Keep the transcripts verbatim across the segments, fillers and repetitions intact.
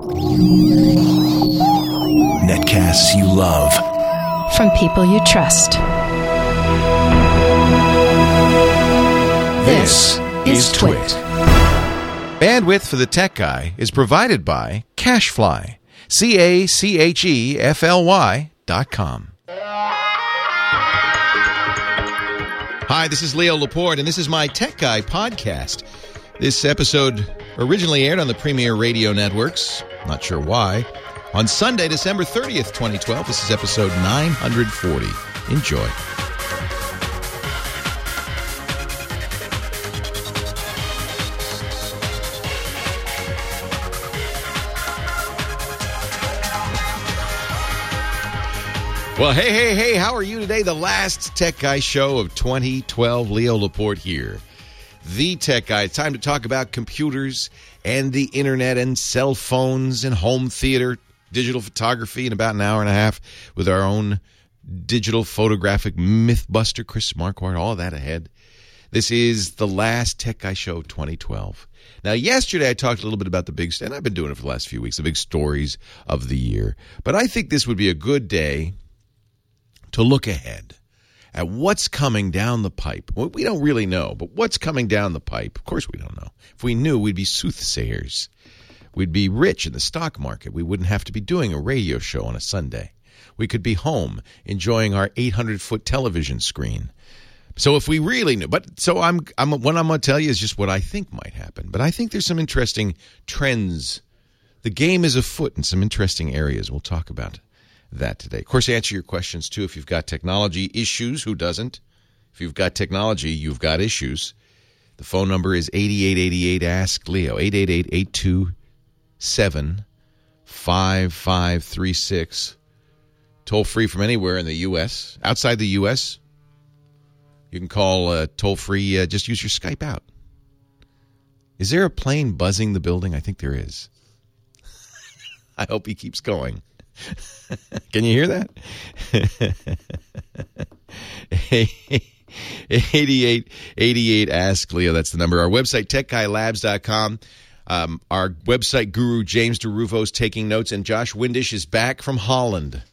Netcasts you love. From people you trust. This is Twit. Bandwidth for the Tech Guy is provided by CacheFly. C A C H E F L Y dot com. Hi, this is Leo Laporte, and this is my Tech Guy podcast. This episode originally aired on the Premier Radio Networks, not sure why, on Sunday, December thirtieth, twenty twelve. This is episode nine forty. Enjoy. Well, hey, hey, hey, how are you today? The last Tech Guy show of twenty twelve. Leo Laporte here. The Tech Guy. It's time to talk about computers and the internet and cell phones and home theater, digital photography in about an hour and a half with our own digital photographic mythbuster, Chris Marquardt. All of that ahead. This is the last Tech Guy show of twenty twelve. Now, yesterday I talked a little bit about the big, and I've been doing it for the last few weeks, the big stories of the year. But I think this would be a good day to look ahead at what's coming down the pipe. Well, we don't really know, but what's coming down the pipe? Of course we don't know. If we knew, we'd be soothsayers. We'd be rich in the stock market. We wouldn't have to be doing a radio show on a Sunday. We could be home enjoying our eight hundred foot television screen. So if we really knew, but so I'm, I'm what I'm going to tell you is just what I think might happen. But I think there's some interesting trends. The game is afoot in some interesting areas. We'll talk about that today. Of course, answer your questions, too, if you've got technology issues. Who doesn't? If you've got technology, you've got issues. The phone number is eight eight eight eight, ask Leo, eight eight eight, eight two seven, five five three six. Toll-free from anywhere in the U S. Outside the U S, you can call uh, toll-free. Uh, just use your Skype out. Is there a plane buzzing the building? I think there is. I hope he keeps going. Can you hear that? eighty-eight eighty-eight, ask Leo. That's the number. Our website, tech guy labs dot com. Um, our website guru, James DeRufo, is taking notes, and Josh Windish is back from Holland.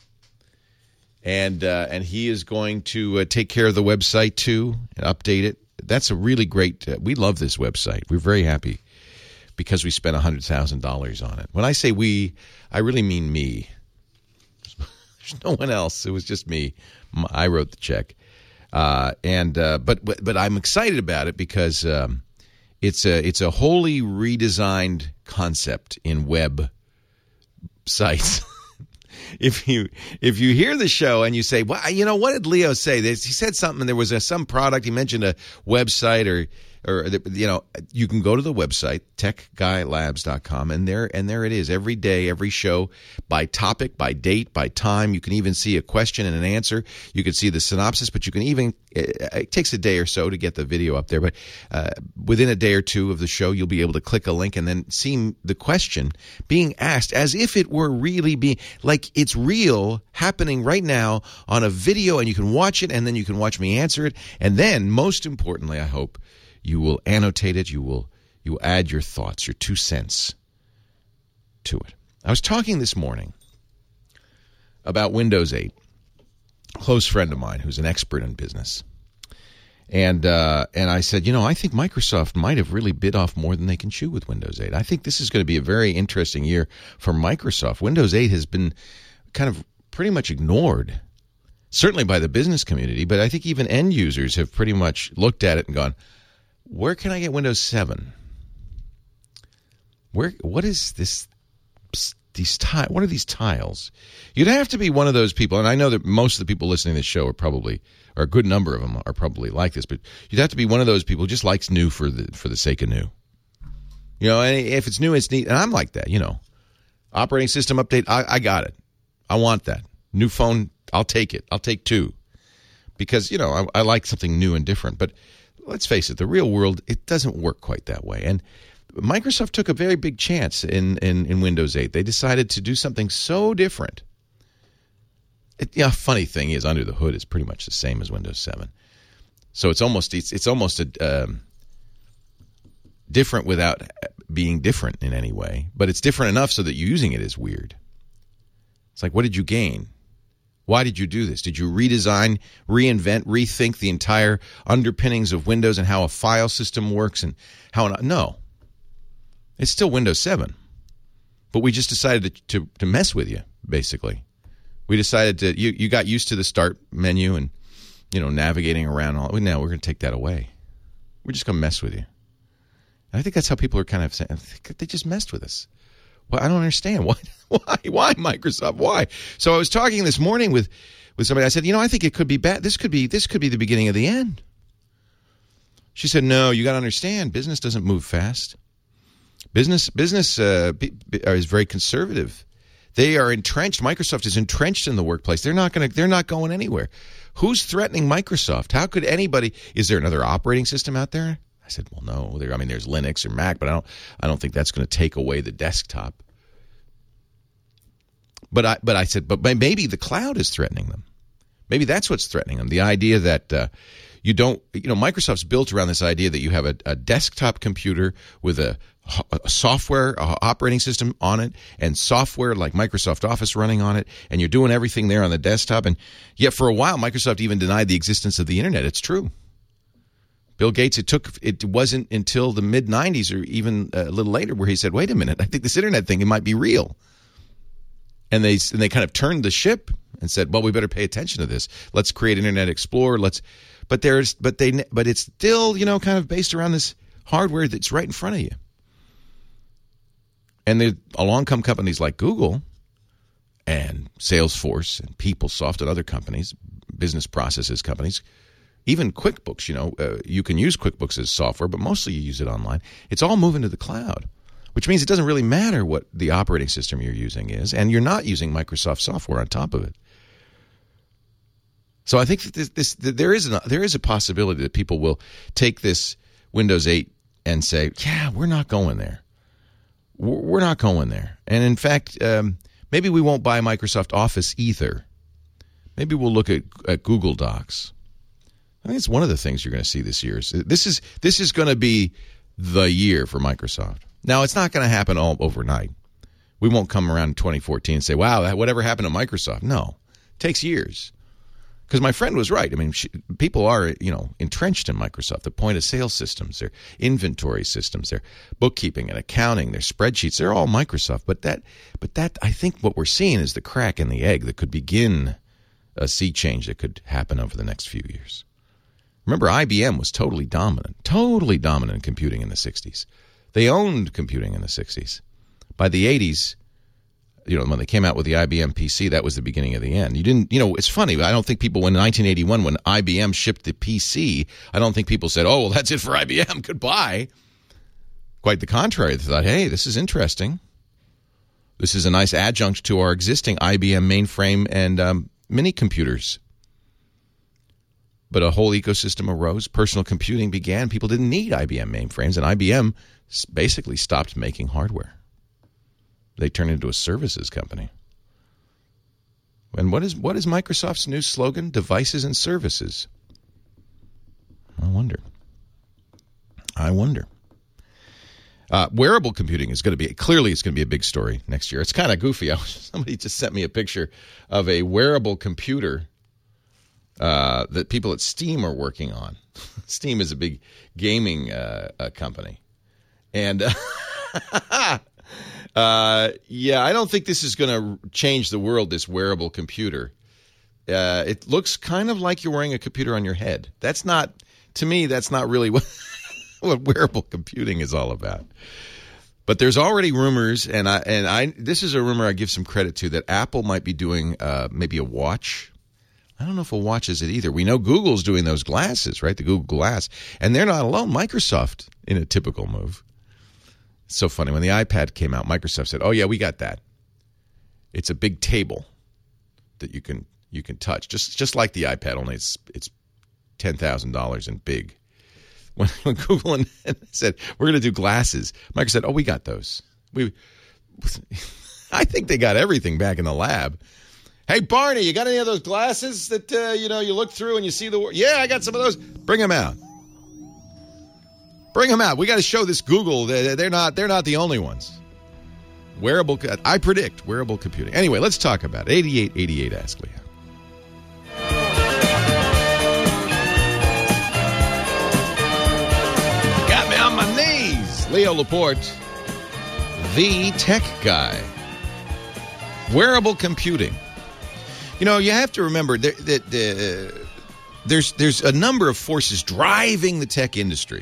And uh, and he is going to uh, take care of the website, too, and update it. That's a really great uh, – we love this website. We're very happy because we spent one hundred thousand dollars on it. When I say we, I really mean me. There's no one else. It was just me. I wrote the check. Uh, and uh, but, but but I'm excited about it because um, it's a it's a wholly redesigned concept in web sites. If you if you hear the show and you say, well, you know, what did Leo say? He said something. There was a, some product. He mentioned a website or or you know, you can go to the website tech guy labs dot com and there and there it is every day, every show, by topic, by date, by time. You can even see a question and an answer. You can see the synopsis, but you can even it, it takes a day or so to get the video up there, but uh, within a day or two of the show, you'll be able to click a link and then see the question being asked as if it were really being like it's real happening right now on a video, and you can watch it and then you can watch me answer it, and then most importantly, I hope you will annotate it. You will you will add your thoughts, your two cents to it. I was talking this morning about Windows eight. A close friend of mine who's an expert in business. And uh, and I said, you know, I think Microsoft might have really bit off more than they can chew with Windows eight. I think this is going to be a very interesting year for Microsoft. Windows eight has been kind of pretty much ignored, certainly by the business community, but I think even end users have pretty much looked at it and gone, where can I get Windows seven? Where? What is this? These tile? What are these tiles? You'd have to be one of those people, and I know that most of the people listening to this show are probably, or a good number of them are probably like this, but you'd have to be one of those people who just likes new for the for the sake of new. You know, and if it's new, it's neat, and I'm like that. You know, operating system update, I, I got it. I want that new phone. I'll take it. I'll take two, because you know I, I like something new and different, but. Let's face it, the real world, it doesn't work quite that way. And Microsoft took a very big chance in, in, in Windows eight. They decided to do something so different. It, you know, funny thing is, under the hood is pretty much the same as Windows seven. So it's almost it's, it's almost a, um, different without being different in any way, but it's different enough so that using it is weird. It's like, what did you gain? Why did you do this? Did you redesign, reinvent, rethink the entire underpinnings of Windows and how a file system works and how an, no. It's still Windows seven. But we just decided to, to, to mess with you, basically. We decided to, you, you got used to the start menu and, you know, navigating around. All. Now we're going to take that away. We're just going to mess with you. And I think that's how people are kind of saying, they just messed with us. Well, I don't understand. Why? Why? Why Microsoft? Why? So I was talking this morning with, with somebody. I said, you know, I think it could be bad. This could be this could be the beginning of the end. She said, no, you got to understand. Business doesn't move fast. Business business uh, be, be, is very conservative. They are entrenched. Microsoft is entrenched in the workplace. They're not going to. They're not going anywhere. Who's threatening Microsoft? How could anybody? Is there another operating system out there? I said, well, no. There, I mean, there's Linux or Mac, but I don't. I don't think that's going to take away the desktop. But I, but I said, but maybe the cloud is threatening them. Maybe that's what's threatening them. The idea that uh, you don't, you know, Microsoft's built around this idea that you have a, a desktop computer with a, a software a operating system on it and software like Microsoft Office running on it, and you're doing everything there on the desktop. And yet, for a while, Microsoft even denied the existence of the internet. It's true. Bill Gates, it took it wasn't until the mid nineties or even a little later where he said, wait a minute, I think this internet thing, it might be real. And they and they kind of turned the ship and said, well, we better pay attention to this. Let's create Internet Explorer. Let's but there's but they but it's still, you know, kind of based around this hardware that's right in front of you. And there along come companies like Google and Salesforce and PeopleSoft and other companies, business processes companies. Even QuickBooks, you know, uh, you can use QuickBooks as software, but mostly you use it online. It's all moving to the cloud, which means it doesn't really matter what the operating system you're using is, and you're not using Microsoft software on top of it. So I think that, this, this, that there is an, there is a possibility that people will take this Windows eight and say, yeah, we're not going there. We're not going there. And in fact, um, maybe we won't buy Microsoft Office either. Maybe we'll look at, at Google Docs. I think it's one of the things you're going to see this year. This is this is going to be the year for Microsoft. Now, it's not going to happen all overnight. We won't come around in twenty fourteen and say, wow, whatever happened to Microsoft? No, it takes years. Because my friend was right. I mean, she, people are, you know, entrenched in Microsoft. The point-of-sale systems, their inventory systems, their bookkeeping and accounting, their spreadsheets, they're all Microsoft. But that, but that, I think what we're seeing is the crack in the egg that could begin a sea change that could happen over the next few years. Remember, I B M was totally dominant, totally dominant in computing in the sixties. They owned computing in the sixties. By the eighties, you know, when they came out with the I B M P C, that was the beginning of the end. You didn't, you know, it's funny. I don't think people, when nineteen eighty-one, when I B M shipped the P C, I don't think people said, oh, well, that's it for I B M. Goodbye. Quite the contrary. They thought, hey, this is interesting. This is a nice adjunct to our existing I B M mainframe and um, mini computers. But a whole ecosystem arose. Personal computing began. People didn't need I B M mainframes, and I B M basically stopped making hardware. They turned into a services company. And what is what is Microsoft's new slogan? Devices and services. I wonder. I wonder. Uh, wearable computing is going to be, clearly it's going to be a big story next year. It's kind of goofy. Somebody just sent me a picture of a wearable computer Uh, that people at Steam are working on. Steam is a big gaming uh, uh, company. And, uh, uh, yeah, I don't think this is going to change the world, this wearable computer. Uh, it looks kind of like you're wearing a computer on your head. That's not, to me, that's not really what, what wearable computing is all about. But there's already rumors, and I and I this is a rumor I give some credit to, that Apple might be doing uh, maybe a watch. I don't know if a watch is it either. We know Google's doing those glasses, right? The Google Glass. And they're not alone. Microsoft, in a typical move. It's so funny. When the iPad came out, Microsoft said, oh, yeah, we got that. It's a big table that you can you can touch. Just just like the iPad, only it's it's ten thousand dollars and big. When, when Google and, and said, we're going to do glasses, Microsoft said, oh, we got those. We, I think they got everything back in the lab. Hey, Barney, you got any of those glasses that, uh, you know, you look through and you see the... Yeah, I got some of those. Bring them out. Bring them out. We got to show this Google. They're, they're not. They're not the only ones. Wearable. I predict wearable computing. Anyway, let's talk about it. eighty-eight eighty-eight. Ask Leo. Got me on my knees. Leo Laporte, the tech guy. Wearable computing. You know, you have to remember that, that uh, there's there's a number of forces driving the tech industry.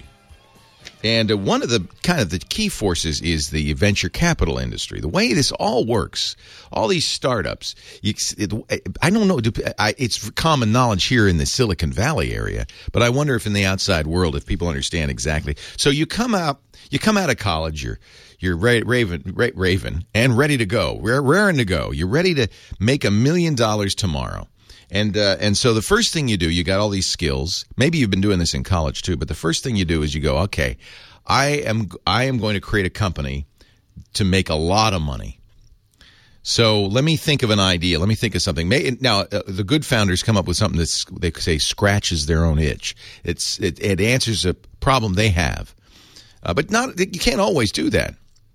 And uh, one of the kind of the key forces is the venture capital industry. The way this all works, all these startups, you, it, I don't know, I, it's common knowledge here in the Silicon Valley area, but I wonder if in the outside world, if people understand exactly. So you come out, you come out of college, you're you're ra- raven, ra- raven, and ready to go, Rare, raring to go. You're ready to make a million dollars tomorrow. And uh, and so the first thing you do, you got all these skills. Maybe you've been doing this in college too, but the first thing you do is you go, okay, I am I am going to create a company to make a lot of money. So let me think of an idea. Let me think of something. Now, uh, the good founders come up with something that they say scratches their own itch. It's it, it answers a problem they have, uh, but not you can't always do that.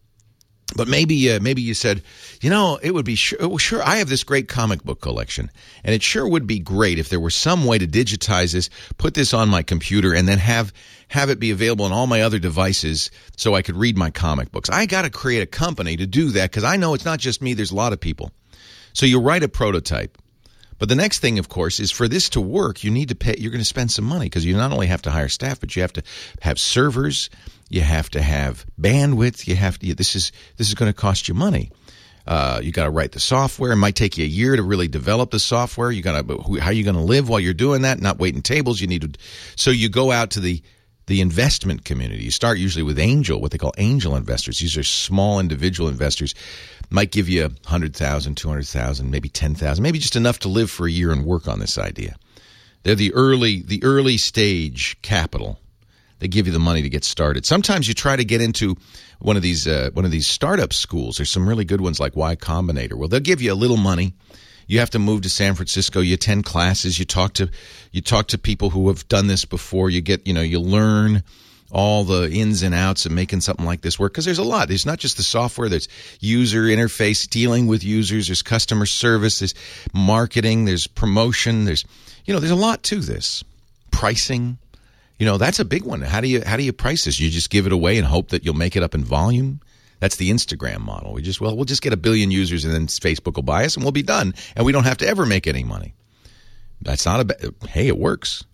But maybe uh, maybe you said, you know, it would be sure, well, sure, I have this great comic book collection, and it sure would be great if there were some way to digitize this, put this on my computer, and then have have it be available on all my other devices so I could read my comic books. I got to create a company to do that because I know it's not just me. There's a lot of people. So you write a prototype. But the next thing, of course, is for this to work, you need to pay. You're going to spend some money because you not only have to hire staff, but you have to have servers. You have to have bandwidth. You have to. This is this is going to cost you money. Uh, you got to write the software. It might take you a year to really develop the software. You got to. How are you going to live while you're doing that? Not waiting tables. You need to. So you go out to the the investment community. You start usually with angel, what they call angel investors. These are small individual investors. Might give you a hundred thousand, two hundred thousand, maybe ten thousand, maybe just enough to live for a year and work on this idea. They're the early the early stage capital. They give you the money to get started. Sometimes you try to get into one of these uh, one of these startup schools. There's some really good ones like Y Combinator. Well, they'll give you a little money. You have to move to San Francisco. You attend classes. You talk to you talk to people who have done this before. You get you know you learn all the ins and outs of making something like this work because there's a lot. There's not just the software. There's user interface, dealing with users. There's customer service. There's marketing. There's promotion. There's you know there's a lot to this. Pricing. You know, that's a big one. How do you how do you price this? You just give it away and hope that you'll make it up in volume? That's the Instagram model. We just, well, we'll just get a billion users and then Facebook will buy us and we'll be done. And we don't have to ever make any money. That's not a bad, hey, it works.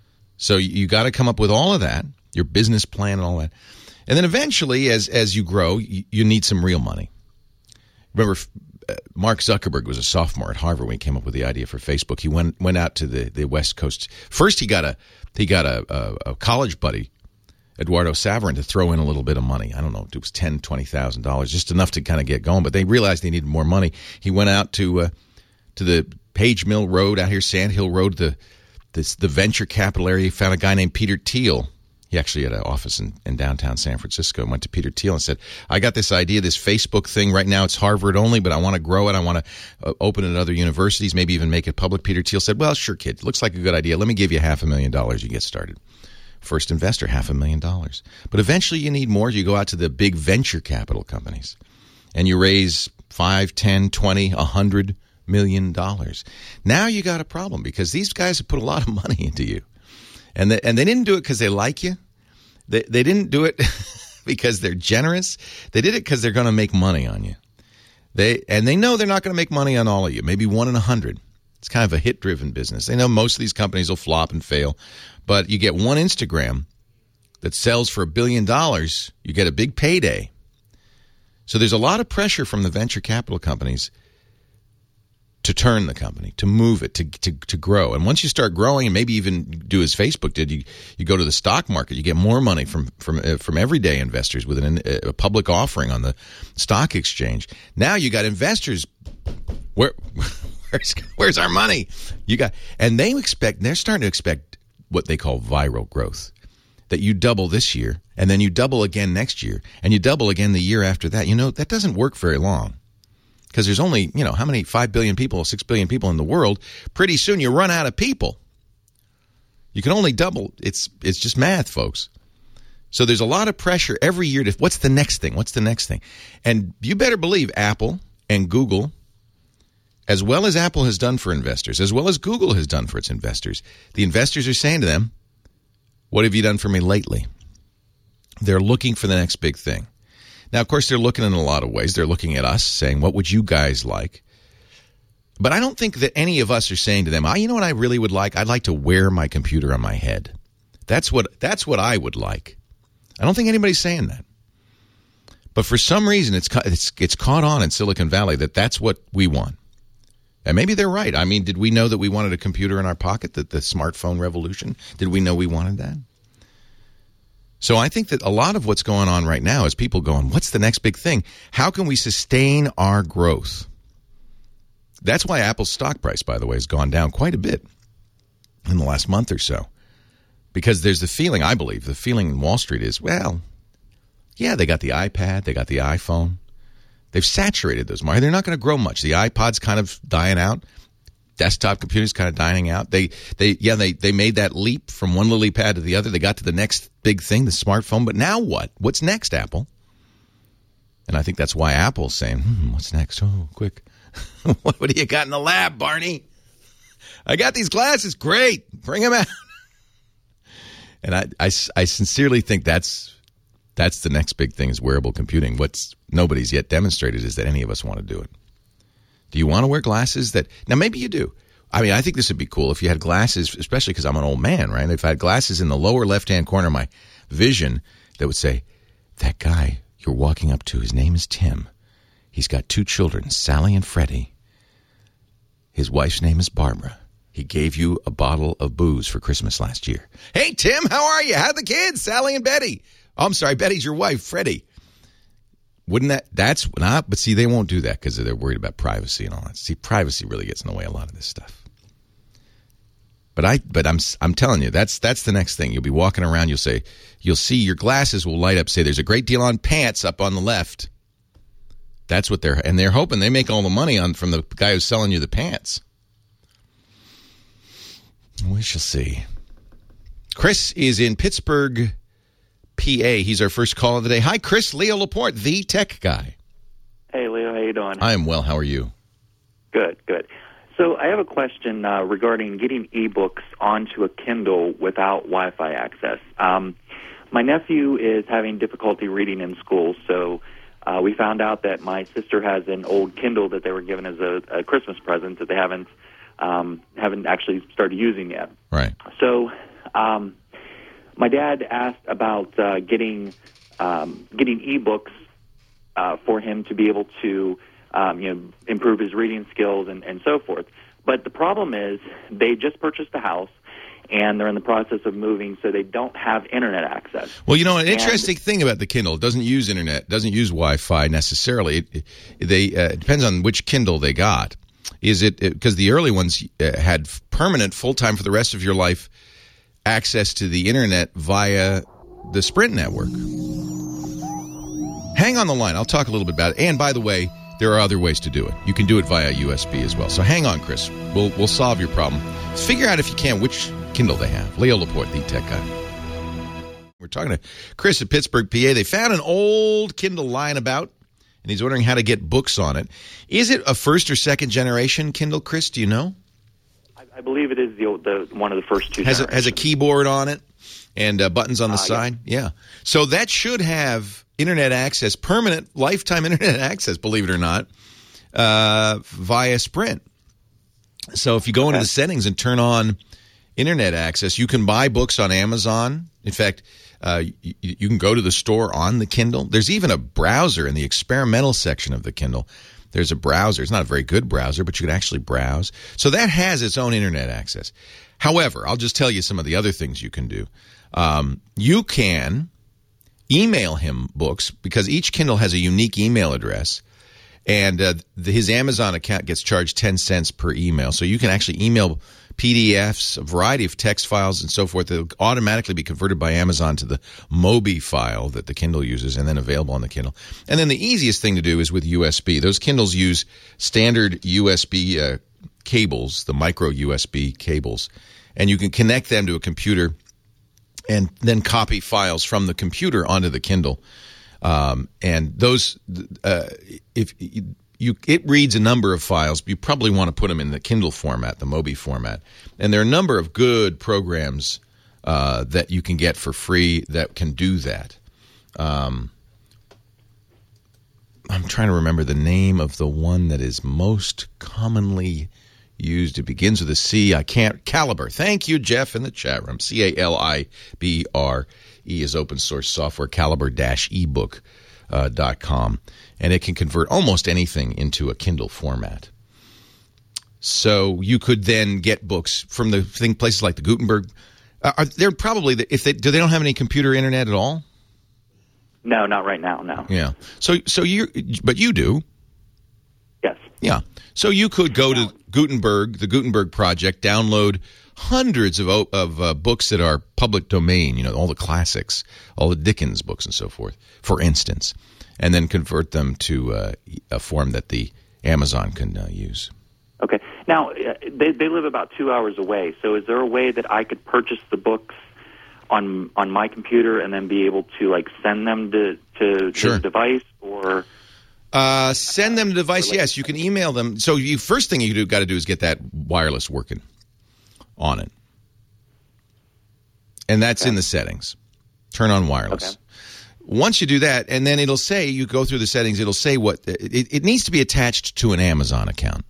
So you, you got to come up with all of that, your business plan and all that. And then eventually, as as you grow, you, you need some real money. Remember, uh, Mark Zuckerberg was a sophomore at Harvard when he came up with the idea for Facebook. He went went out to the, the West Coast. First, he got a he got a, a, a college buddy, Eduardo Saverin, to throw in a little bit of money. I don't know, it was ten thousand dollars, twenty thousand dollars, just enough to kind of get going. But they realized they needed more money. He went out to uh, to the Page Mill Road out here, Sand Hill Road, the this, the venture capital area. He found a guy named Peter Thiel. He actually had an office in, in downtown San Francisco. Went to Peter Thiel and said, I got this idea, this Facebook thing. Right now it's Harvard only, but I want to grow it. I want to uh, open it at other universities, maybe even make it public. Peter Thiel said, well, sure, kid. Looks like a good idea. Let me give you half a million dollars. You get started. First investor, half a million dollars. But eventually you need more. You go out to the big venture capital companies and you raise five, ten, twenty, a hundred million dollars. Now you got a problem because these guys have put a lot of money into you. And they, and they didn't do it because they like you. They they didn't do it because they're generous. They did it because they're going to make money on you. They and they know they're not going to make money on all of you. Maybe one in a hundred. It's kind of a hit-driven business. They know most of these companies will flop and fail. But you get one Instagram that sells for a billion dollars, you get a big payday. So there's a lot of pressure from the venture capital companies to turn the company, to move it, to, to to grow. And once you start growing, and maybe even do as Facebook did, you you go to the stock market, you get more money from from uh, from everyday investors with an, a public offering on the stock exchange. Now you got investors. Where where's where's our money? You got, and they expect they're starting to expect what they call viral growth. That you double this year, and then you double again next year, and you double again the year after that. You know, that doesn't work very long. Because there's only, you know, how many, five billion people, six billion people in the world. Pretty soon you run out of people. You can only double. It's it's just math, folks. So there's a lot of pressure every year to what's the next thing? What's the next thing? And you better believe Apple and Google, as well as Apple has done for investors, as well as Google has done for its investors, the investors are saying to them, what have you done for me lately? They're looking for the next big thing. Now, of course, they're looking in a lot of ways. They're looking at us saying, what would you guys like? But I don't think that any of us are saying to them, oh, you know what I really would like? I'd like to wear my computer on my head. That's what that's what I would like. I don't think anybody's saying that. But for some reason, it's it's it's caught on in Silicon Valley that that's what we want. And maybe they're right. I mean, did we know that we wanted a computer in our pocket, that the smartphone revolution? Did we know we wanted that? So I think that a lot of what's going on right now is people going, what's the next big thing? How can we sustain our growth? That's why Apple's stock price, by the way, has gone down quite a bit in the last month or so. Because there's the feeling, I believe, the feeling in Wall Street is, well, yeah, they got the iPad, they got the iPhone. They've saturated those markets. They're not going to grow much. The iPod's kind of dying out. Desktop computers kind of dying out. They, they, yeah, they, they made that leap from one lily pad to the other. They got to the next big thing, the smartphone. But now what? What's next, Apple? And I think that's why Apple's saying, hmm, what's next? Oh, quick. What do you got in the lab, Barney? I got these glasses. Great. Bring them out. And I, I, I sincerely think that's that's the next big thing is wearable computing. What's nobody's yet demonstrated is that any of us want to do it. Do you want to wear glasses that – now, maybe you do. I mean, I think this would be cool if you had glasses, especially because I'm an old man, right? If I had glasses in the lower left-hand corner of my vision that would say, that guy you're walking up to, his name is Tim. He's got two children, Sally and Freddie. His wife's name is Barbara. He gave you a bottle of booze for Christmas last year. Hey, Tim, how are you? How are the kids, Sally and Betty? Oh, I'm sorry, Betty's your wife, Freddie. Wouldn't that, that's not, but see, they won't do that because they're worried about privacy and all that. See, privacy really gets in the way of a lot of this stuff. But I, but I'm, I'm telling you, that's, that's the next thing. You'll be walking around, you'll say, you'll see your glasses will light up, say, there's a great deal on pants up on the left. That's what they're, and they're hoping they make all the money on from the guy who's selling you the pants. We shall see. Chris is in Pittsburgh, P A. He's our first call of the day. Hi, Chris. Leo Laporte, the tech guy. Hey, Leo. How you doing? I am well. How are you? Good, good. So I have a question uh, regarding getting ebooks onto a Kindle without Wi-Fi access. Um, my nephew is having difficulty reading in school, so uh, we found out that my sister has an old Kindle that they were given as a, a Christmas present that they haven't um, haven't actually started using yet. Right. So um, my dad asked about uh, getting um, getting ebooks uh, for him to be able to um, you know improve his reading skills and, and so forth. But the problem is they just purchased a house and they're in the process of moving, so they don't have internet access. Well, you know, an and, interesting thing about the Kindle, it doesn't use internet, doesn't use Wi-Fi necessarily. It, it, they, uh, it depends on which Kindle they got. Is it because the early ones uh, had permanent, full-time for the rest of your life access to the internet via the Sprint network? Hang on the line. I'll talk a little bit about it. And by the way, there are other ways to do it. You can do it via U S B as well. So hang on, Chris. We'll we'll solve your problem. Figure out if you can which Kindle they have. Leo Laporte, the tech guy. We're talking to Chris at Pittsburgh, P A. They found an old Kindle lying about, and he's wondering how to get books on it. Is it a first or second generation Kindle, Chris? Do you know? I, I believe it is the, the one of the first two has generations. A, has a keyboard on it and uh, buttons on the uh, side? Yeah. yeah. So that should have internet access, permanent, lifetime internet access, believe it or not, uh, via Sprint. So if you go into the settings and turn on internet access, you can buy books on Amazon. In fact, uh, you, you can go to the store on the Kindle. There's even a browser in the experimental section of the Kindle. There's a browser. It's not a very good browser, but you can actually browse. So that has its own internet access. However, I'll just tell you some of the other things you can do. Um, you can email him books because each Kindle has a unique email address. And uh, the, his Amazon account gets charged ten cents per email. So you can actually email P D Fs, a variety of text files and so forth that will automatically be converted by Amazon to the Mobi file that the Kindle uses and then available on the Kindle. And then the easiest thing to do is with U S B. Those Kindles use standard U S B uh, cables, the micro U S B cables, and you can connect them to a computer and then copy files from the computer onto the Kindle. Um, and those, uh, if you, you, it reads a number of files, you probably want to put them in the Kindle format, the Mobi format. And there are a number of good programs uh, that you can get for free that can do that. Um, I'm trying to remember the name of the one that is most commonly used. It begins with a C. I can't. Calibre. Thank you, Jeff, in the chat room. C A L I B R E is open source software, calibre dash ebook dot com. And it can convert almost anything into a Kindle format. So you could then get books from the thing, places like the Gutenberg. Uh, are they're probably, the, if they do they don't have any computer internet at all? No, not right now, no. Yeah. So, so you, but you do. Yes. Yeah. So you could go to Gutenberg, the Gutenberg Project, download hundreds of of uh, books that are public domain, you know, all the classics, all the Dickens books and so forth, for instance, and then convert them to uh, a form that the Amazon can uh, use. Okay. Now, uh, they, they live about two hours away, so is there a way that I could purchase the books on on my computer and then be able to, like, send them to, to Sure. the device, or... Uh, send them the device. Yes, you can email them. So you first thing you do got to do is get that wireless working on it, and that's Okay. in the settings. Turn on wireless. Okay. Once you do that, and then it'll say, you go through the settings. It'll say what it, it needs to be attached to an Amazon account.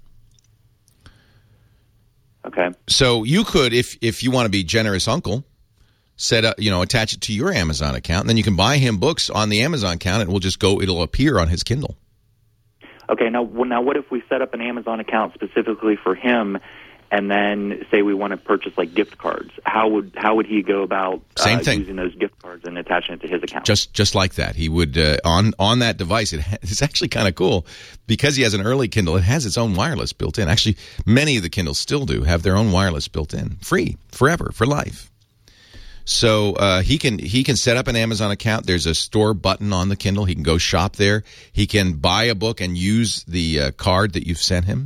Okay. So you could, if if you want to be generous uncle, set up, you know, attach it to your Amazon account, and then you can buy him books on the Amazon account. And it will just go. It'll appear on his Kindle. Okay, now, now what if we set up an Amazon account specifically for him, and then say we want to purchase, like, gift cards? How would how would he go about uh, Same thing. using those gift cards and attaching it to his account? Just just like that, he would uh, on on that device. It ha- it's actually kind of cool because he has an early Kindle. It has its own wireless built in. Actually, many of the Kindles still do have their own wireless built in, free, forever, for life. So uh, he can he can set up an Amazon account. There's a store button on the Kindle. He can go shop there. He can buy a book and use the uh, card that you've sent him.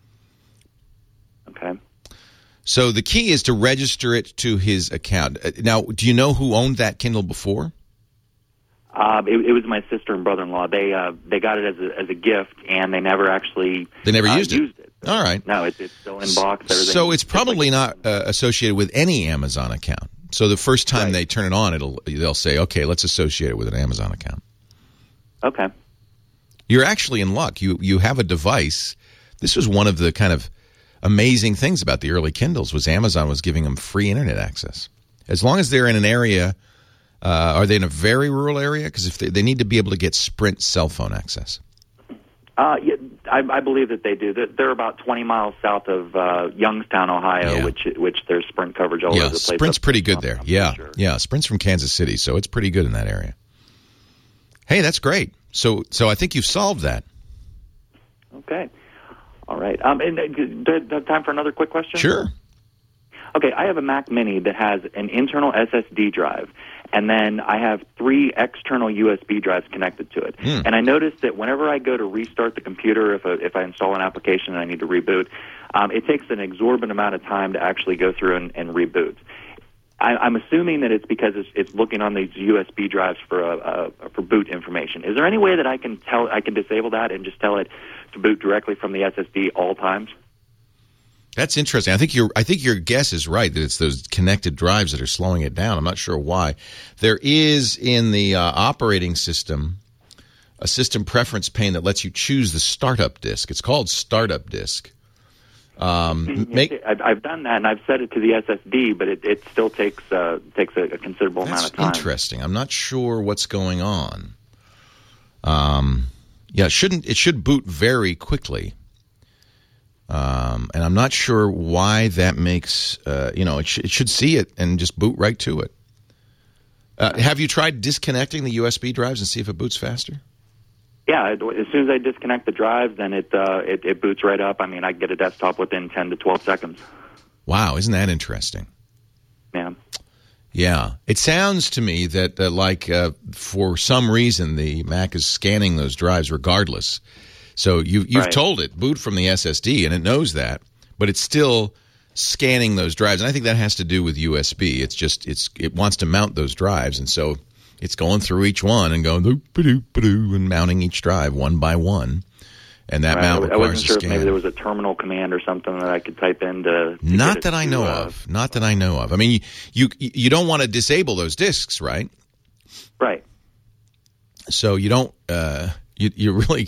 Okay. So the key is to register it to his account. Uh, Now, do you know who owned that Kindle before? Uh, it, it was my sister and brother-in-law. They uh, they got it as a, as a gift, and they never actually They never uh, used it. used it. So, All right. No, it's, it's still in box. Everything. So it's probably not uh, associated with any Amazon account. So the first time Right. they turn it on, it'll they'll say, okay, let's associate it with an Amazon account. Okay. You're actually in luck. You you have a device. This was one of the kind of amazing things about the early Kindles was Amazon was giving them free internet access. As long as they're in an area, uh, are they in a very rural area? Because if they, they need to be able to get Sprint cell phone access. Uh, yeah, I, I believe that they do. They're, they're about twenty miles south of uh, Youngstown, Ohio, Yeah. which which there's Sprint coverage all Yeah, over the place. Sprint's Up pretty there, good there. I'm Yeah, sure. yeah. Sprint's from Kansas City, so it's pretty good in that area. Hey, that's great. So, so I think you've solved that. Okay. All right. Um, and uh, do do I have time for another quick question? Sure. Okay, I have a Mac Mini that has an internal S S D drive, and then I have three external U S B drives connected to it. Hmm. And I noticed that whenever I go to restart the computer, if, a, if I install an application and I need to reboot, um, it takes an exorbitant amount of time to actually go through and, and reboot. I, I'm assuming that it's because it's, it's looking on these U S B drives for a, a, for boot information. Is there any way that I can tell I can disable that and just tell it to boot directly from the S S D all times? That's interesting. I think your I think your guess is right that it's those connected drives that are slowing it down. I'm not sure why. There is in the uh, operating system a system preference pane that lets you choose the startup disk. It's called Startup Disk. Um, make I've, I've done that, and I've set it to the S S D, but it, it still takes uh, takes a, a considerable that's amount of time. interesting. I'm not sure what's going on. Um, yeah, it shouldn't it should boot very quickly. Um, and I'm not sure why that makes, uh, you know, it, sh- it should see it and just boot right to it. Uh, have you tried disconnecting the U S B drives and see if it boots faster? Yeah, it, as soon as I disconnect the drive, then it, uh, it it boots right up. I mean, I get a desktop within ten to twelve seconds. Wow, isn't that interesting? Yeah. Yeah. It sounds to me that, uh, like, uh, for some reason, the Mac is scanning those drives regardless. So you, you've Right. told it, boot from the S S D, and it knows that, but it's still scanning those drives. And I think that has to do with U S B. It's just it's it wants to mount those drives, and so it's going through each one and going doop-a-doop-a-doo and mounting each drive one by one. And that right. mount requires I wasn't sure a scan. if maybe there was a terminal command or something that I could type in to. to Not that to, I know uh, of. Not that I know of. I mean, you you, you don't want to disable those discs, right? Right. So you don't. Uh, you you really.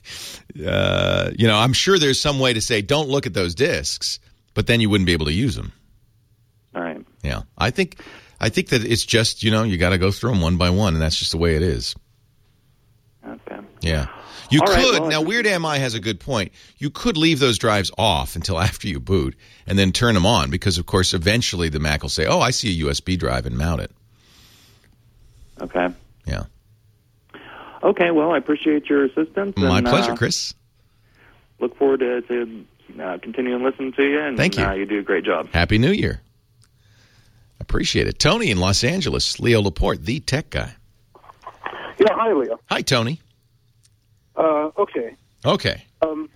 Uh, you know, I'm sure there's some way to say don't look at those discs, but then you wouldn't be able to use them. All right. Yeah, I think I think that it's just, you know, you got to go through them one by one, and that's just the way it is. Okay. Yeah, you All could right, well, now. Weird M I has a good point. You could leave those drives off until after you boot, and then turn them on because, of course, eventually the Mac will say, "Oh, I see a U S B drive," and mount it. Okay. Yeah. Okay, well, I appreciate your assistance. My and, pleasure, uh, Chris. Look forward to, to uh, continuing listening to you. And, Thank you. Uh, you do a great job. Happy New Year. Appreciate it. Tony in Los Angeles, Leo Laporte, the tech guy. Yeah, hi, Leo. Hi, Tony. Uh, okay. Okay. Um,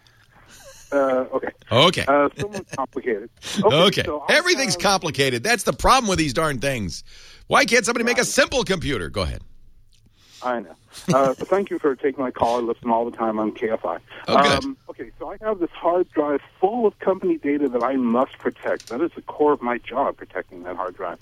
uh, okay. Okay. Uh, somewhat complicated. Okay. Okay. So I Everything's have- complicated. That's the problem with these darn things. Why can't somebody make a simple computer? Go ahead. I know. Uh, thank you for taking my call. I listen all the time on K F I. Oh, good. Um, okay, so I have this hard drive full of company data that I must protect. That is the core of my job, protecting that hard drive.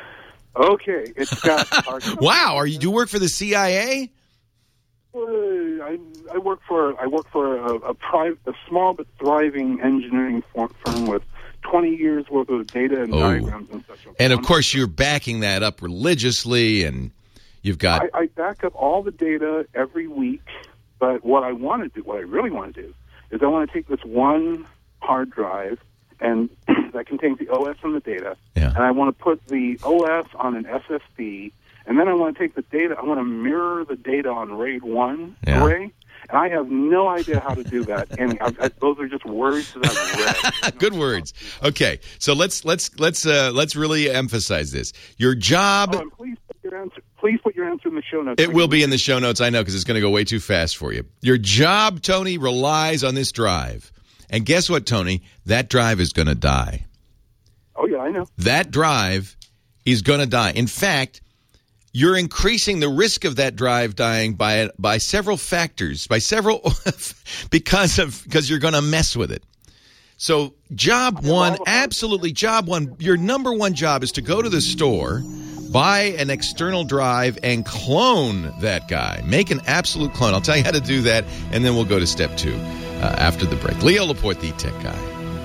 Okay, it's got hard drive. Wow. Are you, do you work for the C I A? Uh, I, I work for I work for a, a, private, a small but thriving engineering firm with twenty years worth of data and Oh. diagrams and such. And, of course, you're backing that up religiously, and you've got... I, I back up all the data every week, but what I want to do, what I really want to do, is I want to take this one hard drive and that contains the O S and the data, Yeah. and I want to put the O S on an S S D, and then I want to take the data, I want to mirror the data on RAID one Yeah. array, and I have no idea how to do that. And I, I, those are just words that I've read. Good words. Okay, so let's let's let's uh, let's really emphasize this. Your job... Oh, and please put your answer. Please put your answer in the show notes. It will be in the show notes, I know, because it's going to go way too fast for you. Your job, Tony, relies on this drive. And guess what, Tony? That drive is going to die. Oh, yeah, I know. That drive is going to die. In fact, you're increasing the risk of that drive dying by by several factors, by several because of because you're going to mess with it. So job one, absolutely job one, your number one job is to go to the store, buy an external drive, and clone that guy. Make an absolute clone. I'll tell you how to do that, and then we'll go to step two uh, after the break. Leo Laporte, the tech guy.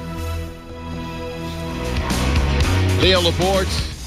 Leo Laporte,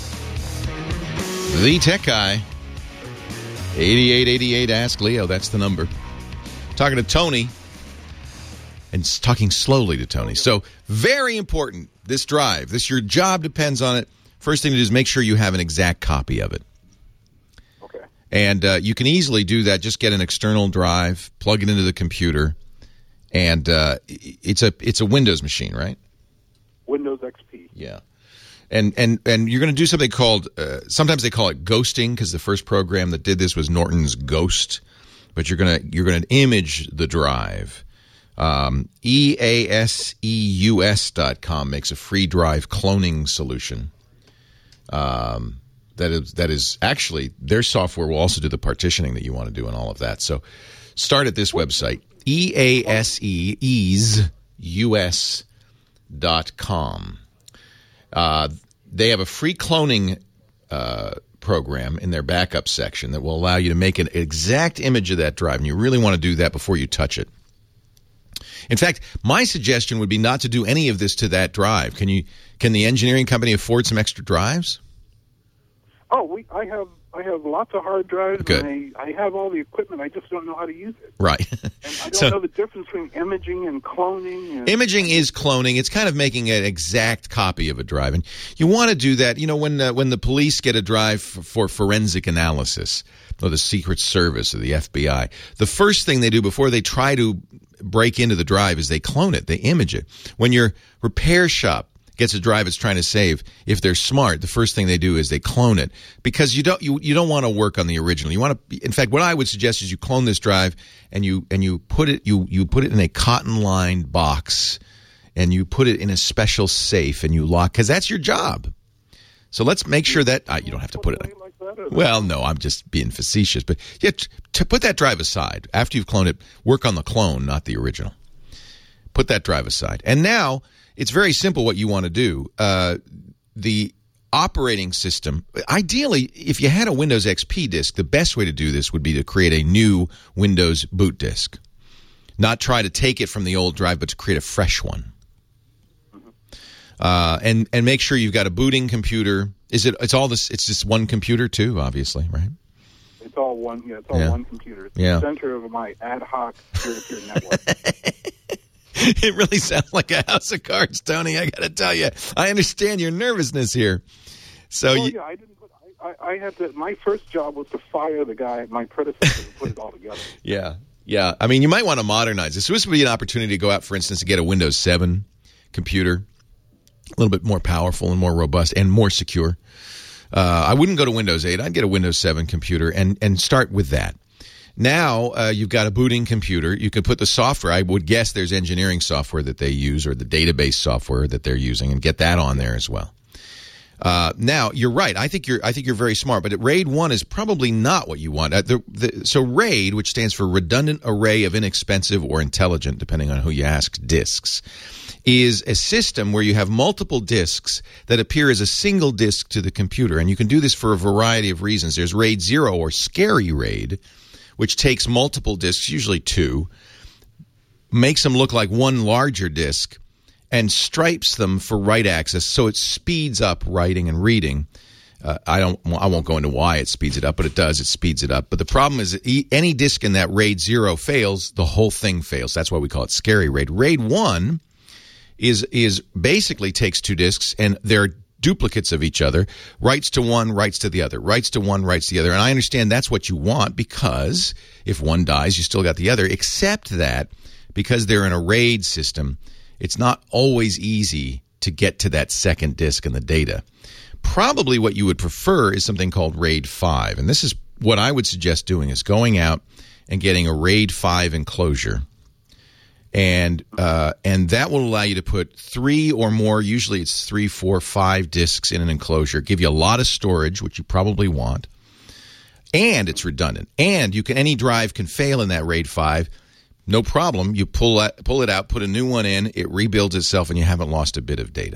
the tech guy. eighty-eight eighty-eight, ask Leo. That's the number. Talking to Tony. And talking slowly to Tony. So, very important, this drive. This your job depends on it. First thing to do is make sure you have an exact copy of it. Okay. And uh, you can easily do that. Just get an external drive, plug it into the computer, and uh, it's a it's a Windows machine, right? Windows X P. Yeah. And and and you're going to do something called uh, sometimes they call it ghosting, because the first program that did this was Norton's Ghost. But you're gonna you're gonna image the drive. Um, E A S E U S dot com makes a free drive cloning solution. Um, that is that is actually their software will also do the partitioning that you want to do and all of that. So start at this website, E A S E ease U S dot com. Uh, they have a free cloning uh, program in their backup section that will allow you to make an exact image of that drive, and you really want to do that before you touch it. In fact, my suggestion would be not to do any of this to that drive. Can you? Can the engineering company afford some extra drives? Oh, we. I have. I have lots of hard drives. Good. And I, I have all the equipment. I just don't know how to use it. Right. And I don't So- know the difference between imaging and cloning. And Imaging is cloning. It's kind of making an exact copy of a drive, and you want to do that. You know, when uh, when the police get a drive f- for forensic analysis, or the Secret Service or the F B I, the first thing they do before they try to break into the drive is they clone it. They image it. When your repair shop gets a drive it's trying to save, if they're smart, the first thing they do is they clone it, because you don't you, you don't want to work on the original. You want to. In fact, what I would suggest is you clone this drive and you and you put it you you put it in a cotton lined box and you put it in a special safe and you lock, because that's your job. So let's make sure that uh, you don't have to put it in. Well, no, I'm just being facetious. But yeah, t- to put that drive aside, after you've cloned it, work on the clone, not the original. Put that drive aside. And now it's very simple what you want to do. Uh, the operating system, ideally, if you had a Windows X P disk, the best way to do this would be to create a new Windows boot disk. Not try to take it from the old drive, but to create a fresh one. Uh, and and make sure you've got a booting computer. Is it? It's all this. It's just one computer too, obviously, right? It's all one. Yeah, it's all yeah. one computer. It's yeah. the center of my ad hoc peer-to-peer network. It really sounds like a house of cards, Tony. I got to tell you, I understand your nervousness here. So well, you, yeah, I didn't. Put, I, I had to. My first job was to fire the guy, my predecessor, to put it all together. Yeah, yeah. I mean, you might want to modernize this. So this would be an opportunity to go out, for instance, and get a Windows seven computer. A little bit more powerful and more robust and more secure. Uh, I wouldn't go to Windows eight. I'd get a Windows seven computer and, and start with that. Now uh, you've got a booting computer. You can put the software. I would guess there's engineering software that they use or the database software that they're using, and get that on there as well. Uh, now you're right. I think you're. I think you're very smart. But RAID one is probably not what you want. Uh, the, the, so RAID, which stands for Redundant Array of Inexpensive or Intelligent, depending on who you ask, disks, is a system where you have multiple disks that appear as a single disk to the computer. And you can do this for a variety of reasons. There's RAID zero or Scary RAID, which takes multiple disks, usually two, makes them look like one larger disk, and stripes them for write access, so it speeds up writing and reading. Uh, I don't. I won't go into why it speeds it up, but it does. It speeds it up. But the problem is, that any disk in that RAID zero fails, the whole thing fails. That's why we call it Scary RAID. RAID one is is basically takes two disks, and they're duplicates of each other. Writes to one, writes to the other. Writes to one, writes to the other. And I understand that's what you want, because if one dies, you still got the other. Except that because they're in a RAID system, it's not always easy to get to that second disk in the data. Probably what you would prefer is something called RAID five. And this is what I would suggest doing, is going out and getting a RAID five enclosure. And uh, and that will allow you to put three or more, usually it's three, four, five disks in an enclosure, give you a lot of storage, which you probably want. And it's redundant. And you can any drive can fail in that RAID five. No problem. You pull that, pull it out, put a new one in, it rebuilds itself, and you haven't lost a bit of data.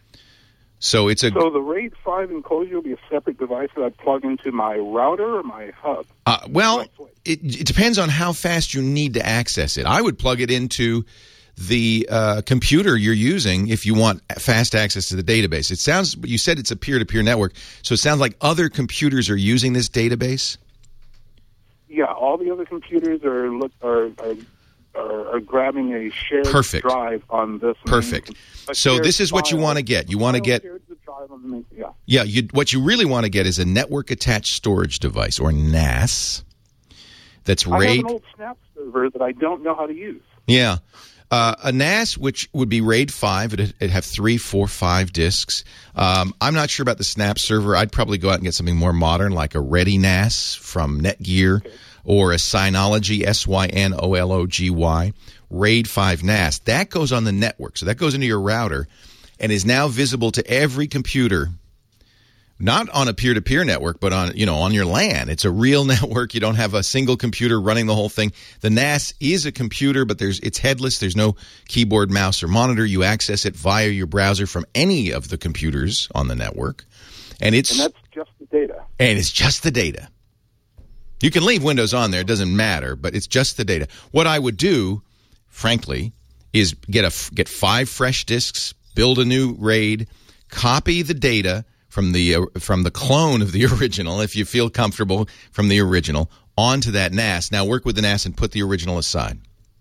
So it's a. So the RAID five enclosure will be a separate device that I plug into my router or my hub? Uh, well, it, it depends on how fast you need to access it. I would plug it into the uh, computer you're using if you want fast access to the database. It sounds. You said it's a peer-to-peer network, so it sounds like other computers are using this database. Yeah, all the other computers are look are. are Are, are grabbing a shared Perfect. drive on this. Perfect. Main, so this is what you want to get. You want to get. Main, yeah. Yeah. You, what you really want to get is a network attached storage device, or N A S. That's RAID. I have an old Snap server that I don't know how to use. Yeah. Uh, a N A S, which would be RAID five, it'd, it'd have three, four, five disks. Um, I'm not sure about the Snap server. I'd probably go out and get something more modern, like a Ready N A S from Netgear. Okay. Or a Synology, S Y N O L O G Y, RAID five N A S. That goes on the network. So that goes into your router and is now visible to every computer, not on a peer-to-peer network, but on, you know, on your LAN. It's a real network. You don't have a single computer running the whole thing. The N A S is a computer, but there's it's headless. There's no keyboard, mouse, or monitor. You access it via your browser from any of the computers on the network. And it's and that's just the data. And it's just the data. You can leave Windows on there. It doesn't matter, but it's just the data. What I would do, frankly, is get a get five fresh disks, build a new RAID, copy the data from the uh, from the clone of the original, if you feel comfortable, from the original, onto that N A S. Now work with the N A S and put the original aside.